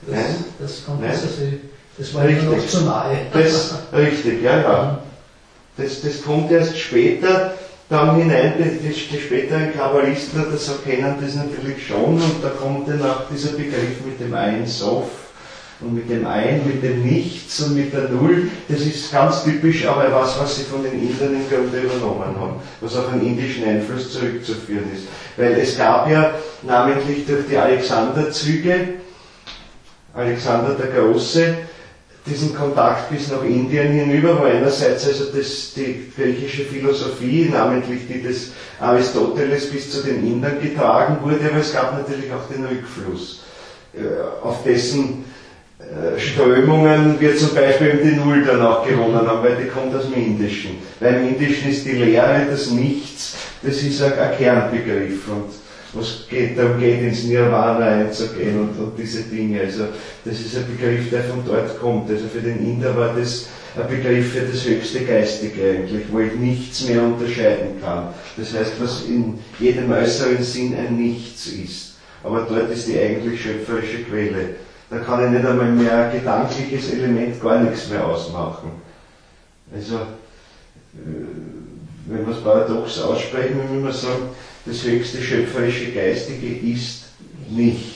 Das war Ihnen noch zu nahe. Richtig, ja. Das kommt erst später dann hinein, die späteren Kabbalisten oder so kennen das natürlich schon, und da kommt dann auch dieser Begriff mit dem Ein Sof und mit dem Ein, mit dem Nichts und mit der Null. Das ist ganz typisch, aber was sie von den Indern im Grunde übernommen haben, was auf einen indischen Einfluss zurückzuführen ist. Weil es gab ja namentlich durch die Alexanderzüge, Alexander der Große, diesen Kontakt bis nach Indien hinüber, wo einerseits also die griechische Philosophie, namentlich die des Aristoteles, bis zu den Indern getragen wurde, aber es gab natürlich auch den Rückfluss, auf dessen Strömungen wir zum Beispiel die Null dann auch gewonnen haben, weil die kommt aus dem Indischen. Weil im Indischen ist die Lehre, das Nichts, das ist ein Kernbegriff, und was darum geht, ins Nirvana einzugehen und diese Dinge. Also das ist ein Begriff, der von dort kommt. Also für den Inder war das ein Begriff für das höchste Geistige eigentlich, wo ich nichts mehr unterscheiden kann. Das heißt, was in jedem äußeren Sinn ein Nichts ist. Aber dort ist die eigentlich schöpferische Quelle. Da kann ich nicht einmal mehr ein gedankliches Element gar nichts mehr ausmachen. Also, wenn wir es paradox aussprechen, wenn wir sagen, das höchste schöpferische Geistige ist nicht.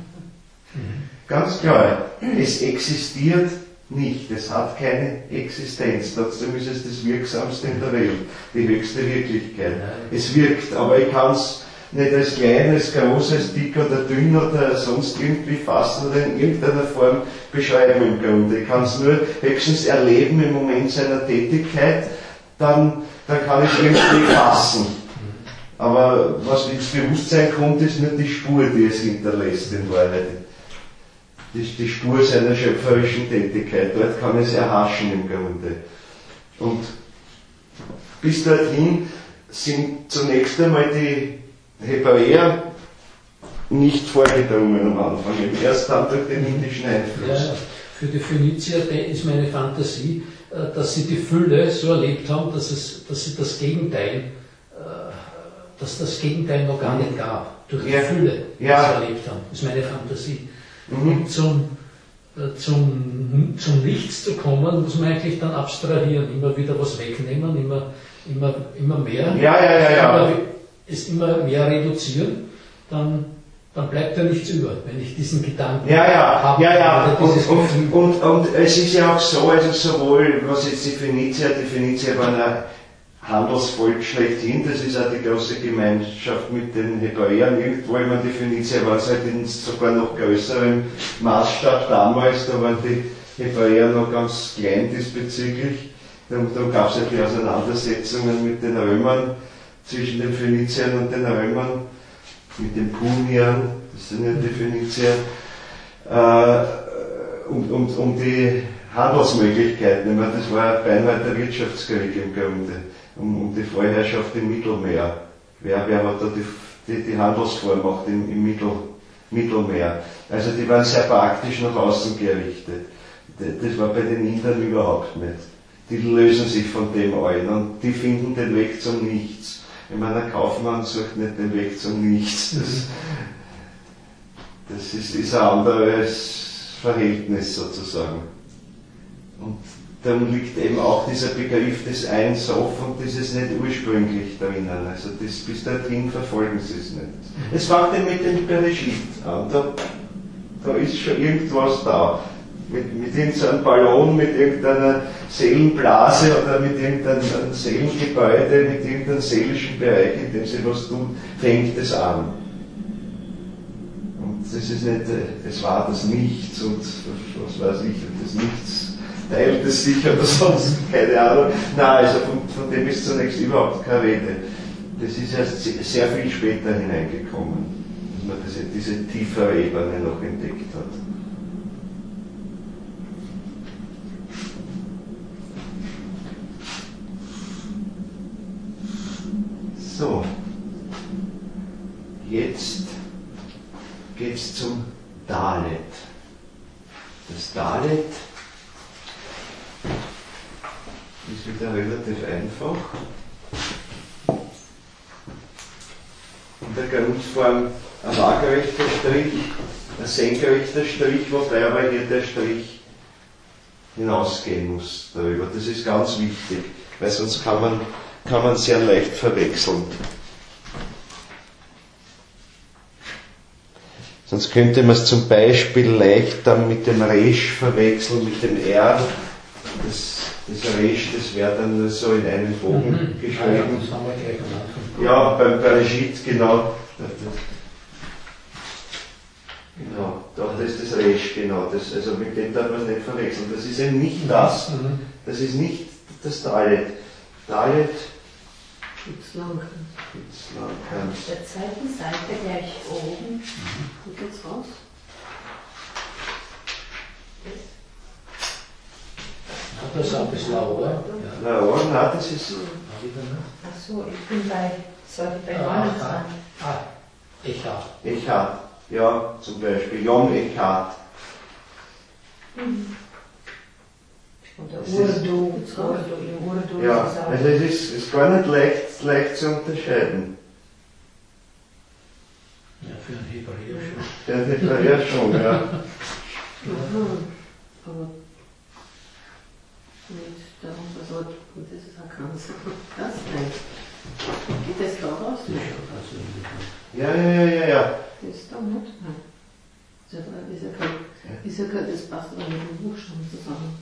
Ganz klar, es existiert nicht, es hat keine Existenz, trotzdem ist es das Wirksamste in der Welt, die höchste Wirklichkeit. Es wirkt, aber ich kann es nicht als klein, als groß, als dick oder dünn oder sonst irgendwie fassen oder in irgendeiner Form beschreiben im Grunde. Ich kann es nur höchstens erleben im Moment seiner Tätigkeit, dann kann ich es irgendwie fassen. Aber was ins Bewusstsein kommt, ist nicht die Spur, die es hinterlässt in Wahrheit. Die Spur seiner schöpferischen Tätigkeit. Dort kann es erhaschen im Grunde. Und bis dorthin sind zunächst einmal die Hebräer nicht vorgedrungen am Anfang, erst dann durch den indischen Einfluss. Ja, für die Phönizier ist meine Fantasie, dass sie die Fülle so erlebt haben, dass sie das Gegenteil noch gar nicht gab, durch die Fülle, die sie erlebt haben. Das ist meine Fantasie. Und zum Nichts zu kommen, muss man eigentlich dann abstrahieren, immer wieder was wegnehmen, immer mehr, immer mehr reduzieren, dann bleibt ja nichts über, wenn ich diesen Gedanken habe. Und es ist ja auch so, also sowohl, was jetzt die Phönizier waren ein Handelsvolk schlechthin, das ist auch die große Gemeinschaft mit den Hebräern irgendwo, ich meine, die Phönizier waren halt in sogar noch größerem Maßstab damals, da waren die Hebräer noch ganz klein diesbezüglich, da gab es ja die Auseinandersetzungen mit den Römern, zwischen den Phöniziern und den Römern, mit den Puniern, das sind ja die Phönizier, um die Handelsmöglichkeiten. Ich meine, das war beinahe der Wirtschaftskrieg im Grunde, um die Vorherrschaft im Mittelmeer. Wer hat da die Handelsvormacht im Mittelmeer? Also die waren sehr praktisch nach außen gerichtet. Das war bei den Indern überhaupt nicht. Die lösen sich von dem allen und die finden den Weg zum Nichts. Ich meine, ein Kaufmann sucht nicht den Weg zum Nichts. Das ist ein anderes Verhältnis sozusagen. Und dann liegt eben auch dieser Begriff des Ein Sof und dieses nicht ursprünglich drinnen. Also das, bis dorthin verfolgen sie es nicht. Es fängt eben mit dem Bereshit an. Da ist schon irgendwas da. Mit irgendeinem Ballon, mit irgendeiner Seelenblase oder mit irgendeinem Seelengebäude, mit irgendeinem seelischen Bereich, in dem sie was tun, fängt es an. Und das ist nicht, es war das Nichts und was weiß ich, und das Nichts teilt es sich oder sonst, keine Ahnung. Nein, also von dem ist zunächst überhaupt keine Rede. Das ist erst sehr viel später hineingekommen, dass man diese tiefere Ebene noch entdeckt hat. So, jetzt geht es zum Dalet. Das Dalet ist wieder relativ einfach. der Grundform ein waagerechter Strich, ein senkrechter Strich, wobei aber hier der Strich hinausgehen muss darüber. Das ist ganz wichtig, weil sonst kann man sehr leicht verwechseln. Sonst könnte man es zum Beispiel leicht dann mit dem Resch verwechseln, mit dem R. Das Resch, das wäre dann nur so in einen Bogen geschrieben. Das haben wir gleich am Anfang. Ja, beim Bereshit, genau. Genau, da ist das Resch, genau. Also mit dem darf man es nicht verwechseln. Das ist eben nicht das. Das ist nicht das Dalet. Dalet. Auf der zweiten Seite gleich oben. Wo geht's raus? Das ist ein bisschen Laor. Laor, nein, das ist. Achso, ich bin bei 29. Echat. Echat, ja, zum Beispiel. Yom Echat. Und der Urdu, im Urdu Ja, ist es auch. also es ist gar nicht leicht zu unterscheiden. Ja, für einen Hebräer schon. Der Hebräer schon, ja. Aber nicht darum, also das ist auch ganz das nein. Geht das da raus? Ja. Das ist da nicht? Nein. Ist ja kein, das passt aber mit dem Buchstaben zusammen.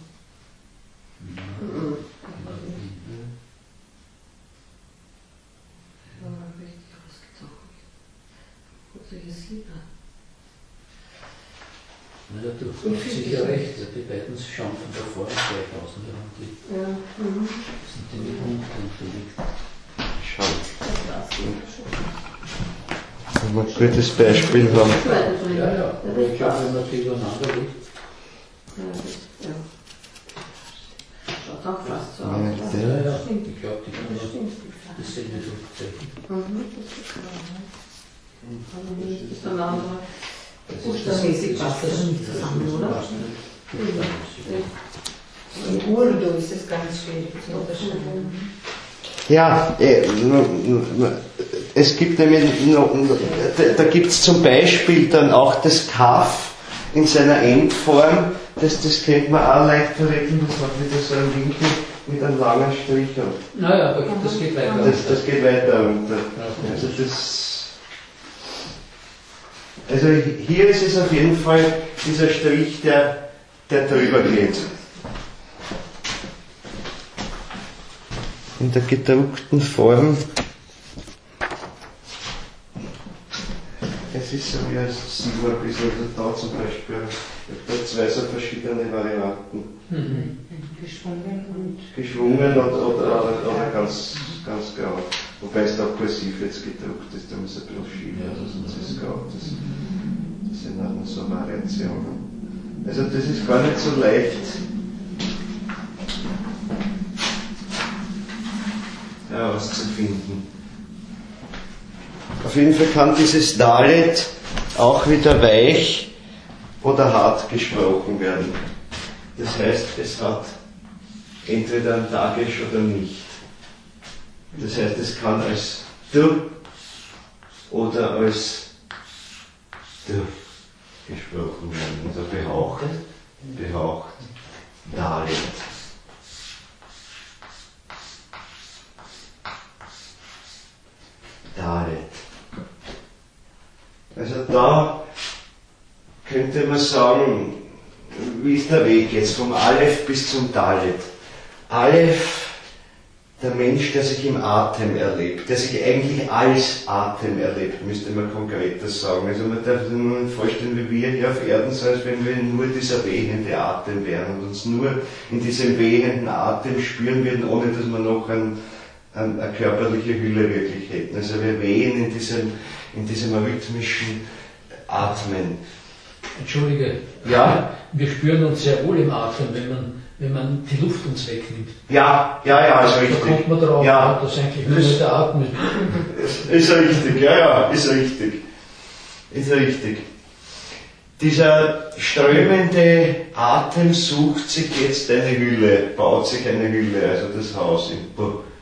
Richtig ausgezogen. Solches Lied. Ja, du hast sicher recht, die beiden schauen von der Form gleich aus und die sind die mit Punkten unterlegt. Schau. Wenn wir ein gutes Beispiel haben. Ja, aber ich glaube, wenn man die übereinander legt. Ja. Schaut auch fast so aus. Ja, ich glaube, die können dasselbe Druckzeichen. Das ist klar. Aber nicht ist dann andere. Buchstabenmäßig passt das nicht zusammen, oder? Im Urdu ist es ganz schwierig zu unterscheiden. Ja, es gibt nämlich, da gibt es zum Beispiel dann auch das Kaf in seiner Endform, das könnte man auch leicht verwechseln, das hat wieder so einen Winkel mit einem langen Strich. Naja, aber das geht weiter. Das geht weiter runter. Also hier ist es auf jeden Fall dieser Strich, der drüber geht. In der gedruckten Form. Es ist so wie ein Silber ein bisschen, also da zum Beispiel. Da zwei so verschiedene Varianten. Geschwungen oder ganz grau. Wobei es da kursiv jetzt gedruckt ist, da muss ein bisschen schieben, also sonst ist es grau. Das sind auch noch so Variationen. Also das ist gar nicht so leicht herauszufinden. Auf jeden Fall kann dieses Dalet auch wieder weich oder hart gesprochen werden. Das heißt, es hat entweder ein Dagesh oder nicht. Das heißt, es kann als D oder als D gesprochen werden, also behaucht, Dalet. Also da könnte man sagen, wie ist der Weg jetzt vom Aleph bis zum Dalet? Aleph, der Mensch, der sich im Atem erlebt, der sich eigentlich als Atem erlebt, müsste man konkreter sagen. Also man darf sich nur vorstellen, wie wir hier auf Erden sind, als wenn wir nur dieser wehende Atem wären und uns nur in diesem wehenden Atem spüren würden, ohne dass wir noch eine körperliche Hülle wirklich hätten. Also wir wehen in diesem rhythmischen Atmen. Entschuldige, ja? Wir spüren uns sehr wohl im Atmen, wenn man die Luft uns wegnimmt. Ja, ist richtig. Da kommt man drauf, ja. dass eigentlich nur der Atmen ist richtig, ist richtig. Ist richtig. Dieser strömende Atem sucht sich jetzt eine Hülle, baut sich eine Hülle, also das Haus.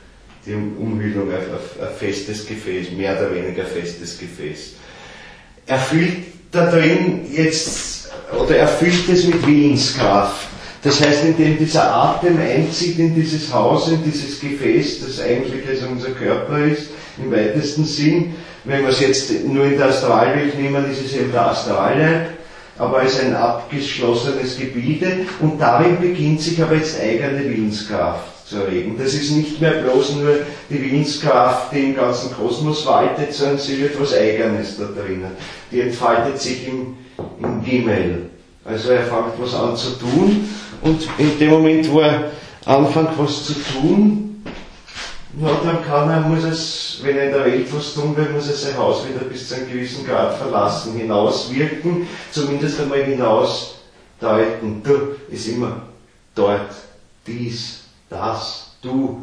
die Umhüllung auf ein festes Gefäß, mehr oder weniger festes Gefäß. Er füllt da drin jetzt, oder er füllt es mit Willenskraft. Das heißt, indem dieser Atem einzieht in dieses Haus, in dieses Gefäß, das eigentlich also unser Körper ist, im weitesten Sinn. Wenn wir es jetzt nur in der Astralwelt nehmen, ist es eben der Astralleib, aber es ist ein abgeschlossenes Gebilde und darin beginnt sich aber jetzt eigene Willenskraft zu erregen. Das ist nicht mehr bloß nur die Willenskraft, die im ganzen Kosmos waltet, sondern sie wird was Eigenes da drinnen. Die entfaltet sich im Gimel. Also er fängt was an zu tun und in dem Moment, wo er anfängt was zu tun, dann muss es, wenn er in der Welt was tun will, muss er sein Haus wieder bis zu einem gewissen Grad verlassen, hinauswirken, zumindest einmal hinausdeuten. Du ist immer dort, dies, das, du.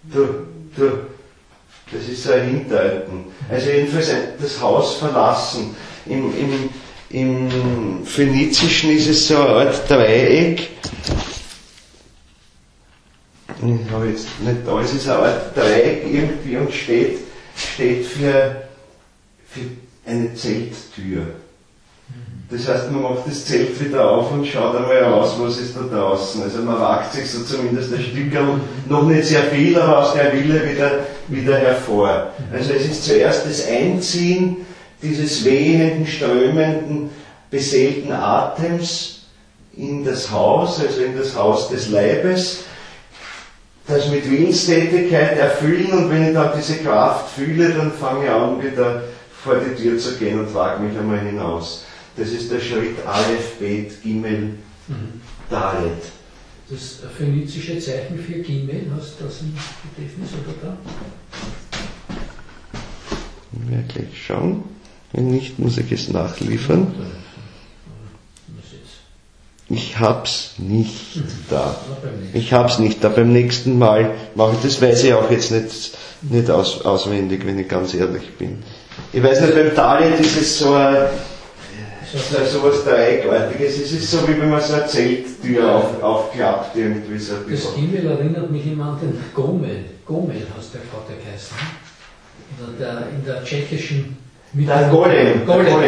Das ist so ein Hindeuten. Also jedenfalls das Haus verlassen. Im Phönizischen ist es so eine Art Dreieck. Ich habe jetzt nicht da, es ist eine Art Dreieck irgendwie und steht für eine Zelttür. Das heißt, man macht das Zelt wieder auf und schaut einmal raus, was ist da draußen. Also man wagt sich so zumindest ein Stückchen, noch nicht sehr viel, aber aus der Wille wieder hervor. Also es ist zuerst das Einziehen dieses wehenden, strömenden, beseelten Atems in das Haus, also in das Haus des Leibes, das mit Willenstätigkeit erfüllen, und wenn ich dann diese Kraft fühle, dann fange ich an, wieder vor die Tür zu gehen und wage mich einmal hinaus. Das ist der Schritt Aleph, Bet, Gimel, Dalet. Das phönizische Zeichen für Gimel, hast du das im Gedächtnis oder da? Ja, gleich schauen. Wenn nicht, muss ich es nachliefern. Ich hab's nicht da. Ich hab's nicht da. Beim nächsten Mal mache ich das, weiß ich auch jetzt nicht auswendig, wenn ich ganz ehrlich bin. Ich weiß nicht, beim Dalet ist es so was Dreieckartiges. Es ist so, wie wenn man so eine Zelttür aufklappt, irgendwie so. Das Gimel erinnert mich immer an den Gomel. Gomel hast der Vater geheißen. In der tschechischen Der Golem.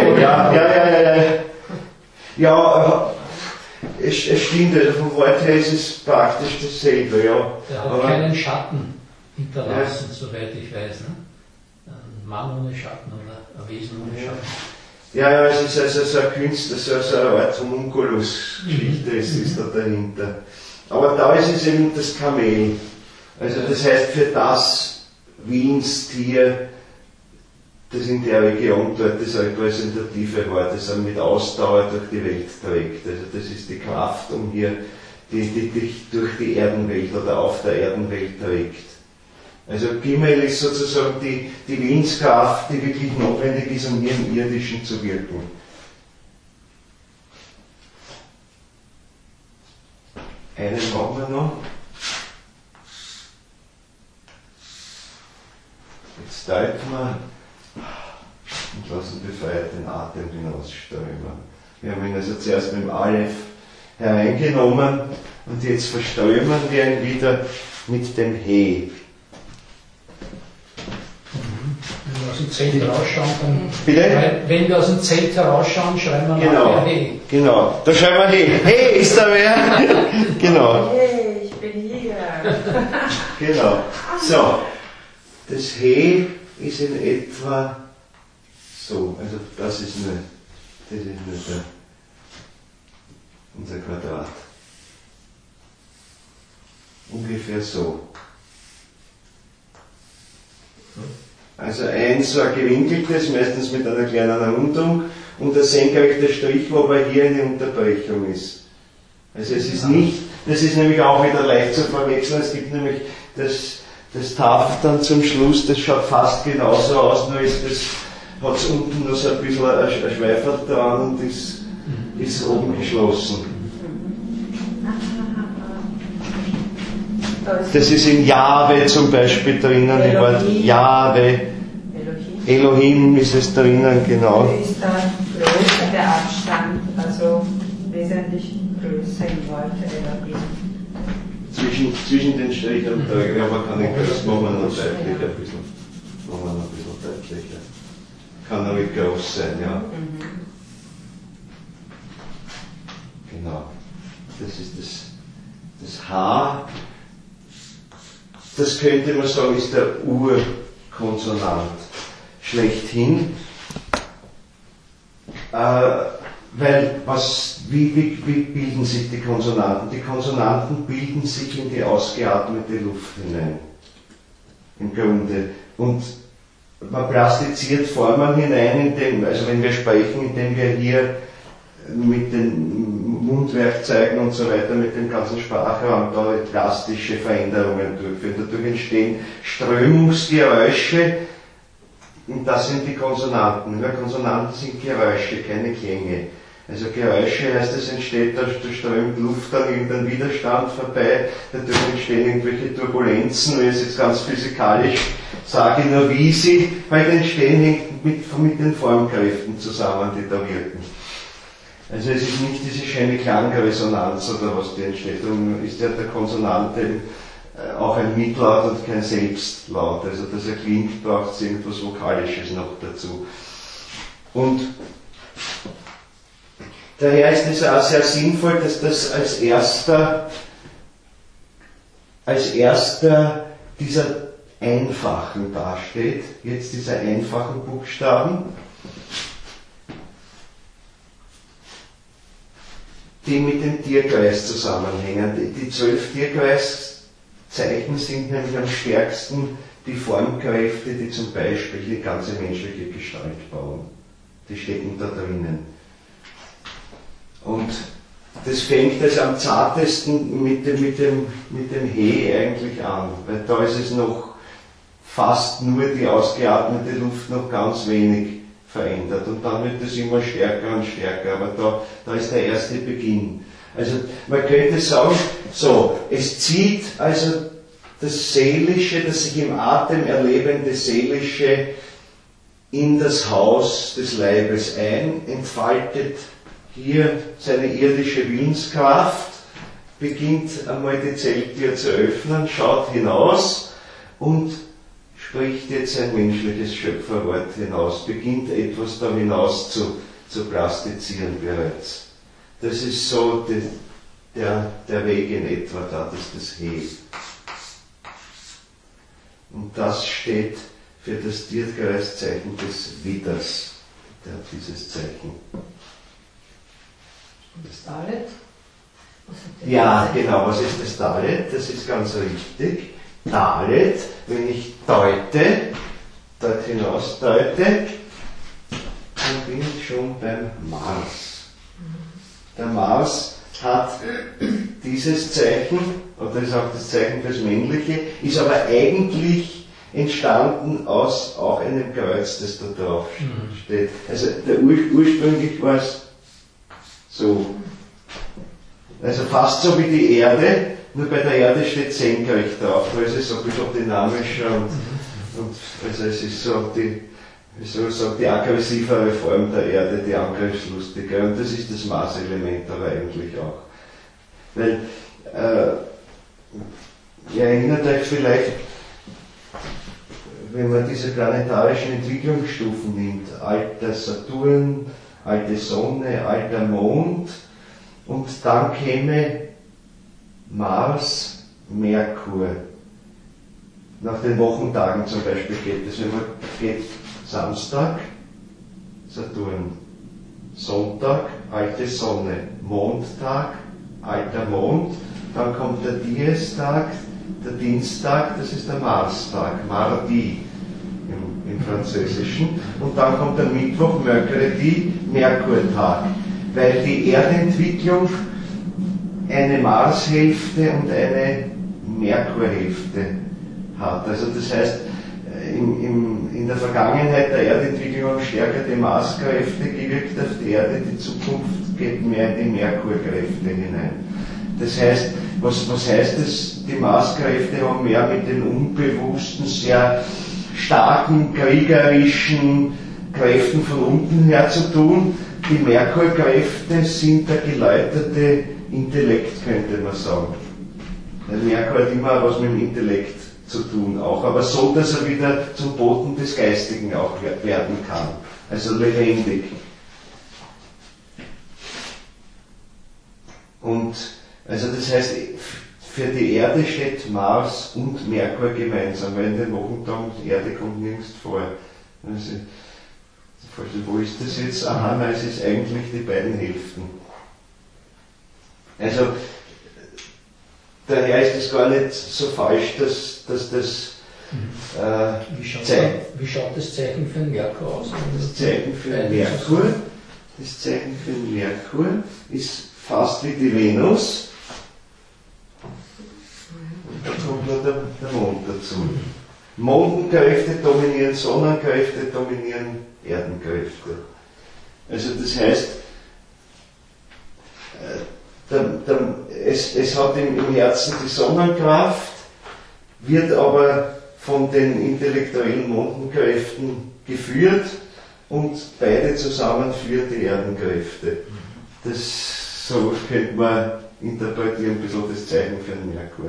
Ja, es stimmt, also vom Wort her ist es praktisch dasselbe, ja. Der hat keinen Schatten hinterlassen, soweit ich weiß. Ne? Ein Mann ohne Schatten oder ein Wesen ohne Schatten. Ja, es ist also so ein Künstler, so eine Art Homunculus-Geschichte ist da dahinter. Aber da ist es eben das Kamel. Also das heißt, für das Willenstier, das in der Region dort das repräsentative war, das er mit Ausdauer durch die Welt trägt. Also das ist die Kraft, um hier die dich durch die Erdenwelt oder auf der Erdenwelt trägt. Also Gimel ist sozusagen die Willenskraft, die wirklich notwendig ist, um hier im Irdischen zu wirken. Einen machen wir noch. Jetzt deuten wir und lassen befreit den Atem hinausströmen. Wir haben ihn also zuerst mit dem Aleph hereingenommen und jetzt verströmen wir ihn wieder mit dem He. Wenn wir aus dem Zelt rausschauen, dann Bitte? Wenn wir aus dem Zelt herausschauen, schreiben wir nachher He. Genau, da schreiben wir He. Hey, ist da wer? Genau. Hey, ich bin hier. Genau. So, das He ist in etwa so, also das ist nur unser Quadrat. Ungefähr so. Also ein so ein gewinkeltes, meistens mit einer kleinen Rundung, und ein senkrechter Strich, wo aber hier eine Unterbrechung ist. Also es ist nicht, das ist nämlich auch wieder leicht zu verwechseln, es gibt nämlich das Taf dann zum Schluss, das schaut fast genauso aus, nur hat es unten noch so ein bisschen ein Schweiferl dran und ist oben geschlossen. Das ist in Jahwe zum Beispiel drinnen, im Wort Jahwe. Elohim ist es drinnen, genau. Ist da größer der Abstand, also wesentlich größer im Wort Elohim. zwischen den Strichen und der, ja, man kann nicht, das machen wir noch deutlicher, ein bisschen deutlicher. Kann aber groß sein, ja. Genau. Das ist das H. Das könnte man sagen, ist der Urkonsonant schlechthin. Weil wie bilden sich die Konsonanten? Die Konsonanten bilden sich in die ausgeatmete Luft hinein. Im Grunde. Und man plastiziert Formen hinein, also wenn wir sprechen, indem wir hier mit den Mundwerkzeugen und so weiter, mit dem ganzen Sprachraum da drastische Veränderungen durchführen. Dadurch entstehen Strömungsgeräusche, und das sind die Konsonanten. Ja, Konsonanten sind Geräusche, keine Klänge. Also Geräusche heißt, es entsteht, da strömt Luft an irgendeinem Widerstand vorbei, dadurch entstehen irgendwelche Turbulenzen, wenn ich es jetzt ganz physikalisch sage, nur wie sie halt entstehen, hängt mit den Formkräften zusammen, die da wirken. Also es ist nicht diese schöne Klangresonanz oder was die entsteht, darum ist ja der Konsonant eben auch ein Mitlaut und kein Selbstlaut, also dass er klingt, braucht es irgendwas Vokalisches noch dazu. Und daher ist es auch sehr sinnvoll, dass das als erster dieser einfachen dasteht, jetzt dieser einfachen Buchstaben, die mit dem Tierkreis zusammenhängen. Die 12 Tierkreiszeichen sind nämlich am stärksten die Formkräfte, die zum Beispiel die ganze menschliche Gestalt bauen. Die stecken da drinnen. Und das fängt also am zartesten mit dem He eigentlich an, weil da ist es noch fast nur die ausgeatmete Luft noch ganz wenig verändert und dann wird es immer stärker und stärker, aber da ist der erste Beginn. Also man könnte sagen, so, es zieht also das Seelische, das sich im Atem erlebende Seelische in das Haus des Leibes ein, entfaltet hier seine irdische Willenskraft, beginnt einmal die Zelltür zu öffnen, schaut hinaus und spricht jetzt ein menschliches Schöpferwort hinaus, beginnt etwas da hinaus zu plastizieren bereits. Das ist so der Weg in etwa, da ist das He. Und das steht für das Tierkreiszeichen des Widders, der hat dieses Zeichen. Und das Dalet? Ja, genau, was ist das Dalet? Das ist ganz richtig. Dalet, wenn ich dort hinaus deute, dann bin ich schon beim Mars. Der Mars hat dieses Zeichen, oder ist auch das Zeichen fürs Männliche, ist aber eigentlich entstanden aus auch einem Kreuz, das da drauf steht. Also ursprünglich war es so. Also fast so wie die Erde, nur bei der Erde steht senkrecht drauf, weil es ist so ein bisschen dynamischer und also es ist so die aggressivere Form der Erde, die angriffslustige, und das ist das Marselement aber eigentlich auch. Weil, ihr erinnert euch vielleicht, wenn man diese planetarischen Entwicklungsstufen nimmt, alter Saturn, alte Sonne, alter Mond, und dann käme Mars, Merkur. Nach den Wochentagen zum Beispiel geht es, wenn man geht Samstag, Saturn, Sonntag, alte Sonne, Montag, alter Mond, dann kommt der Diestag, der Dienstag, das ist der Marstag, Mardi im Französischen, und dann kommt der Mittwoch, Mercredi, Merkurtag, weil die Erdentwicklung eine Marshälfte und eine Merkurhälfte hat. Also das heißt, in der Vergangenheit der Erdentwicklung haben stärker die Marskräfte gewirkt auf die Erde, die Zukunft geht mehr in die Merkurkräfte hinein. Das heißt, was heißt das? Die Marskräfte haben mehr mit den unbewussten, sehr starken, kriegerischen Kräften von unten her zu tun. Die Merkurkräfte sind der geläuterte Intellekt, könnte man sagen. Der Merkur hat immer was mit dem Intellekt zu tun auch, aber so, dass er wieder zum Boden des Geistigen auch werden kann. Also lebendig. Und also das heißt, für die Erde steht Mars und Merkur gemeinsam, weil in den Wochentagen die Erde kommt nirgends vor. Also, wo ist das jetzt? Aha, nein, es ist eigentlich die beiden Hälften. Also, daher ist es gar nicht so falsch, dass das wie schaut das Zeichen für den Merkur aus? Das Zeichen für den Merkur ist fast wie die Venus. Und da kommt nur der Mond dazu. Mondenkräfte dominieren Sonnenkräfte, dominieren Erdenkräfte. Also das heißt, es hat im Herzen die Sonnenkraft, wird aber von den intellektuellen Mondenkräften geführt und beide zusammen führen die Erdenkräfte. So könnte man interpretieren, ein bisschen das Zeichen für den Merkur.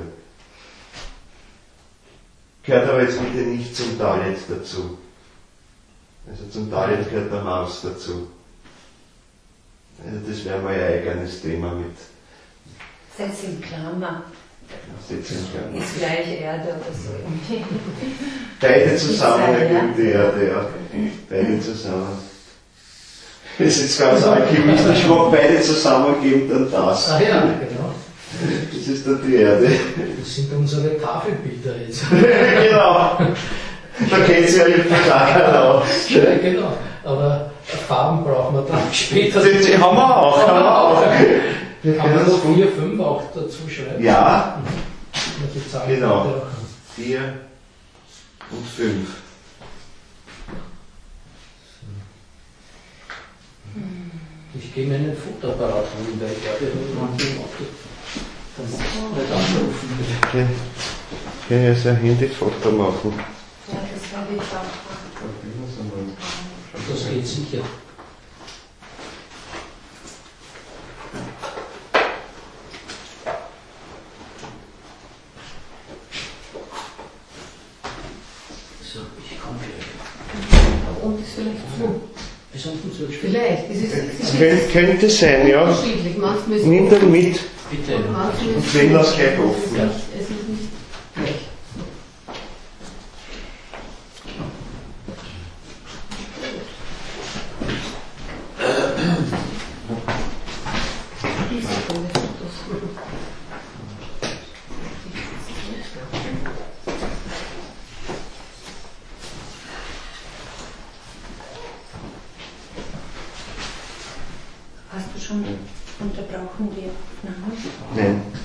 Gehört aber jetzt bitte nicht zum Dalet dazu. Also zum Dalet gehört der Mars dazu. Also das wäre mal ein eigenes Thema mit. Setz in Klammer. Ist gleich Erde oder so. Beide zusammen ergeben die Erde, ja. Beide zusammen. Das ist jetzt ganz alchemistisch, wo beide zusammen geben dann das. Ah ja, genau. Das ist dann die Erde. Das sind unsere Tafelbilder jetzt. Genau. Da kennt sie ja den Vertrag aus. Ja, genau. Aber Farben brauchen wir dann später. Die haben wir auch. Wir können noch 4, 5 auch dazu schreiben. Ja. Die Zahlen Genau. 4 und 5. Ich gehe mir einen Futterapparat holen, weil ich werde manche im Auto nicht anrufen. Okay. Ich kann jetzt ein Handyfoto machen. Ja, das werde ich auch machen. Das geht sicher. So, ich komme gleich. Und ist vielleicht zu. Ist unten zu Vielleicht. Es Könnte sein, ja. unterschiedlich. Manchmal ist Nimm den mit Bitte. und wenn das gleich offen. Ja. Es ist nicht gleich. Hast du schon unterbrochen die Aufnahme? Nein.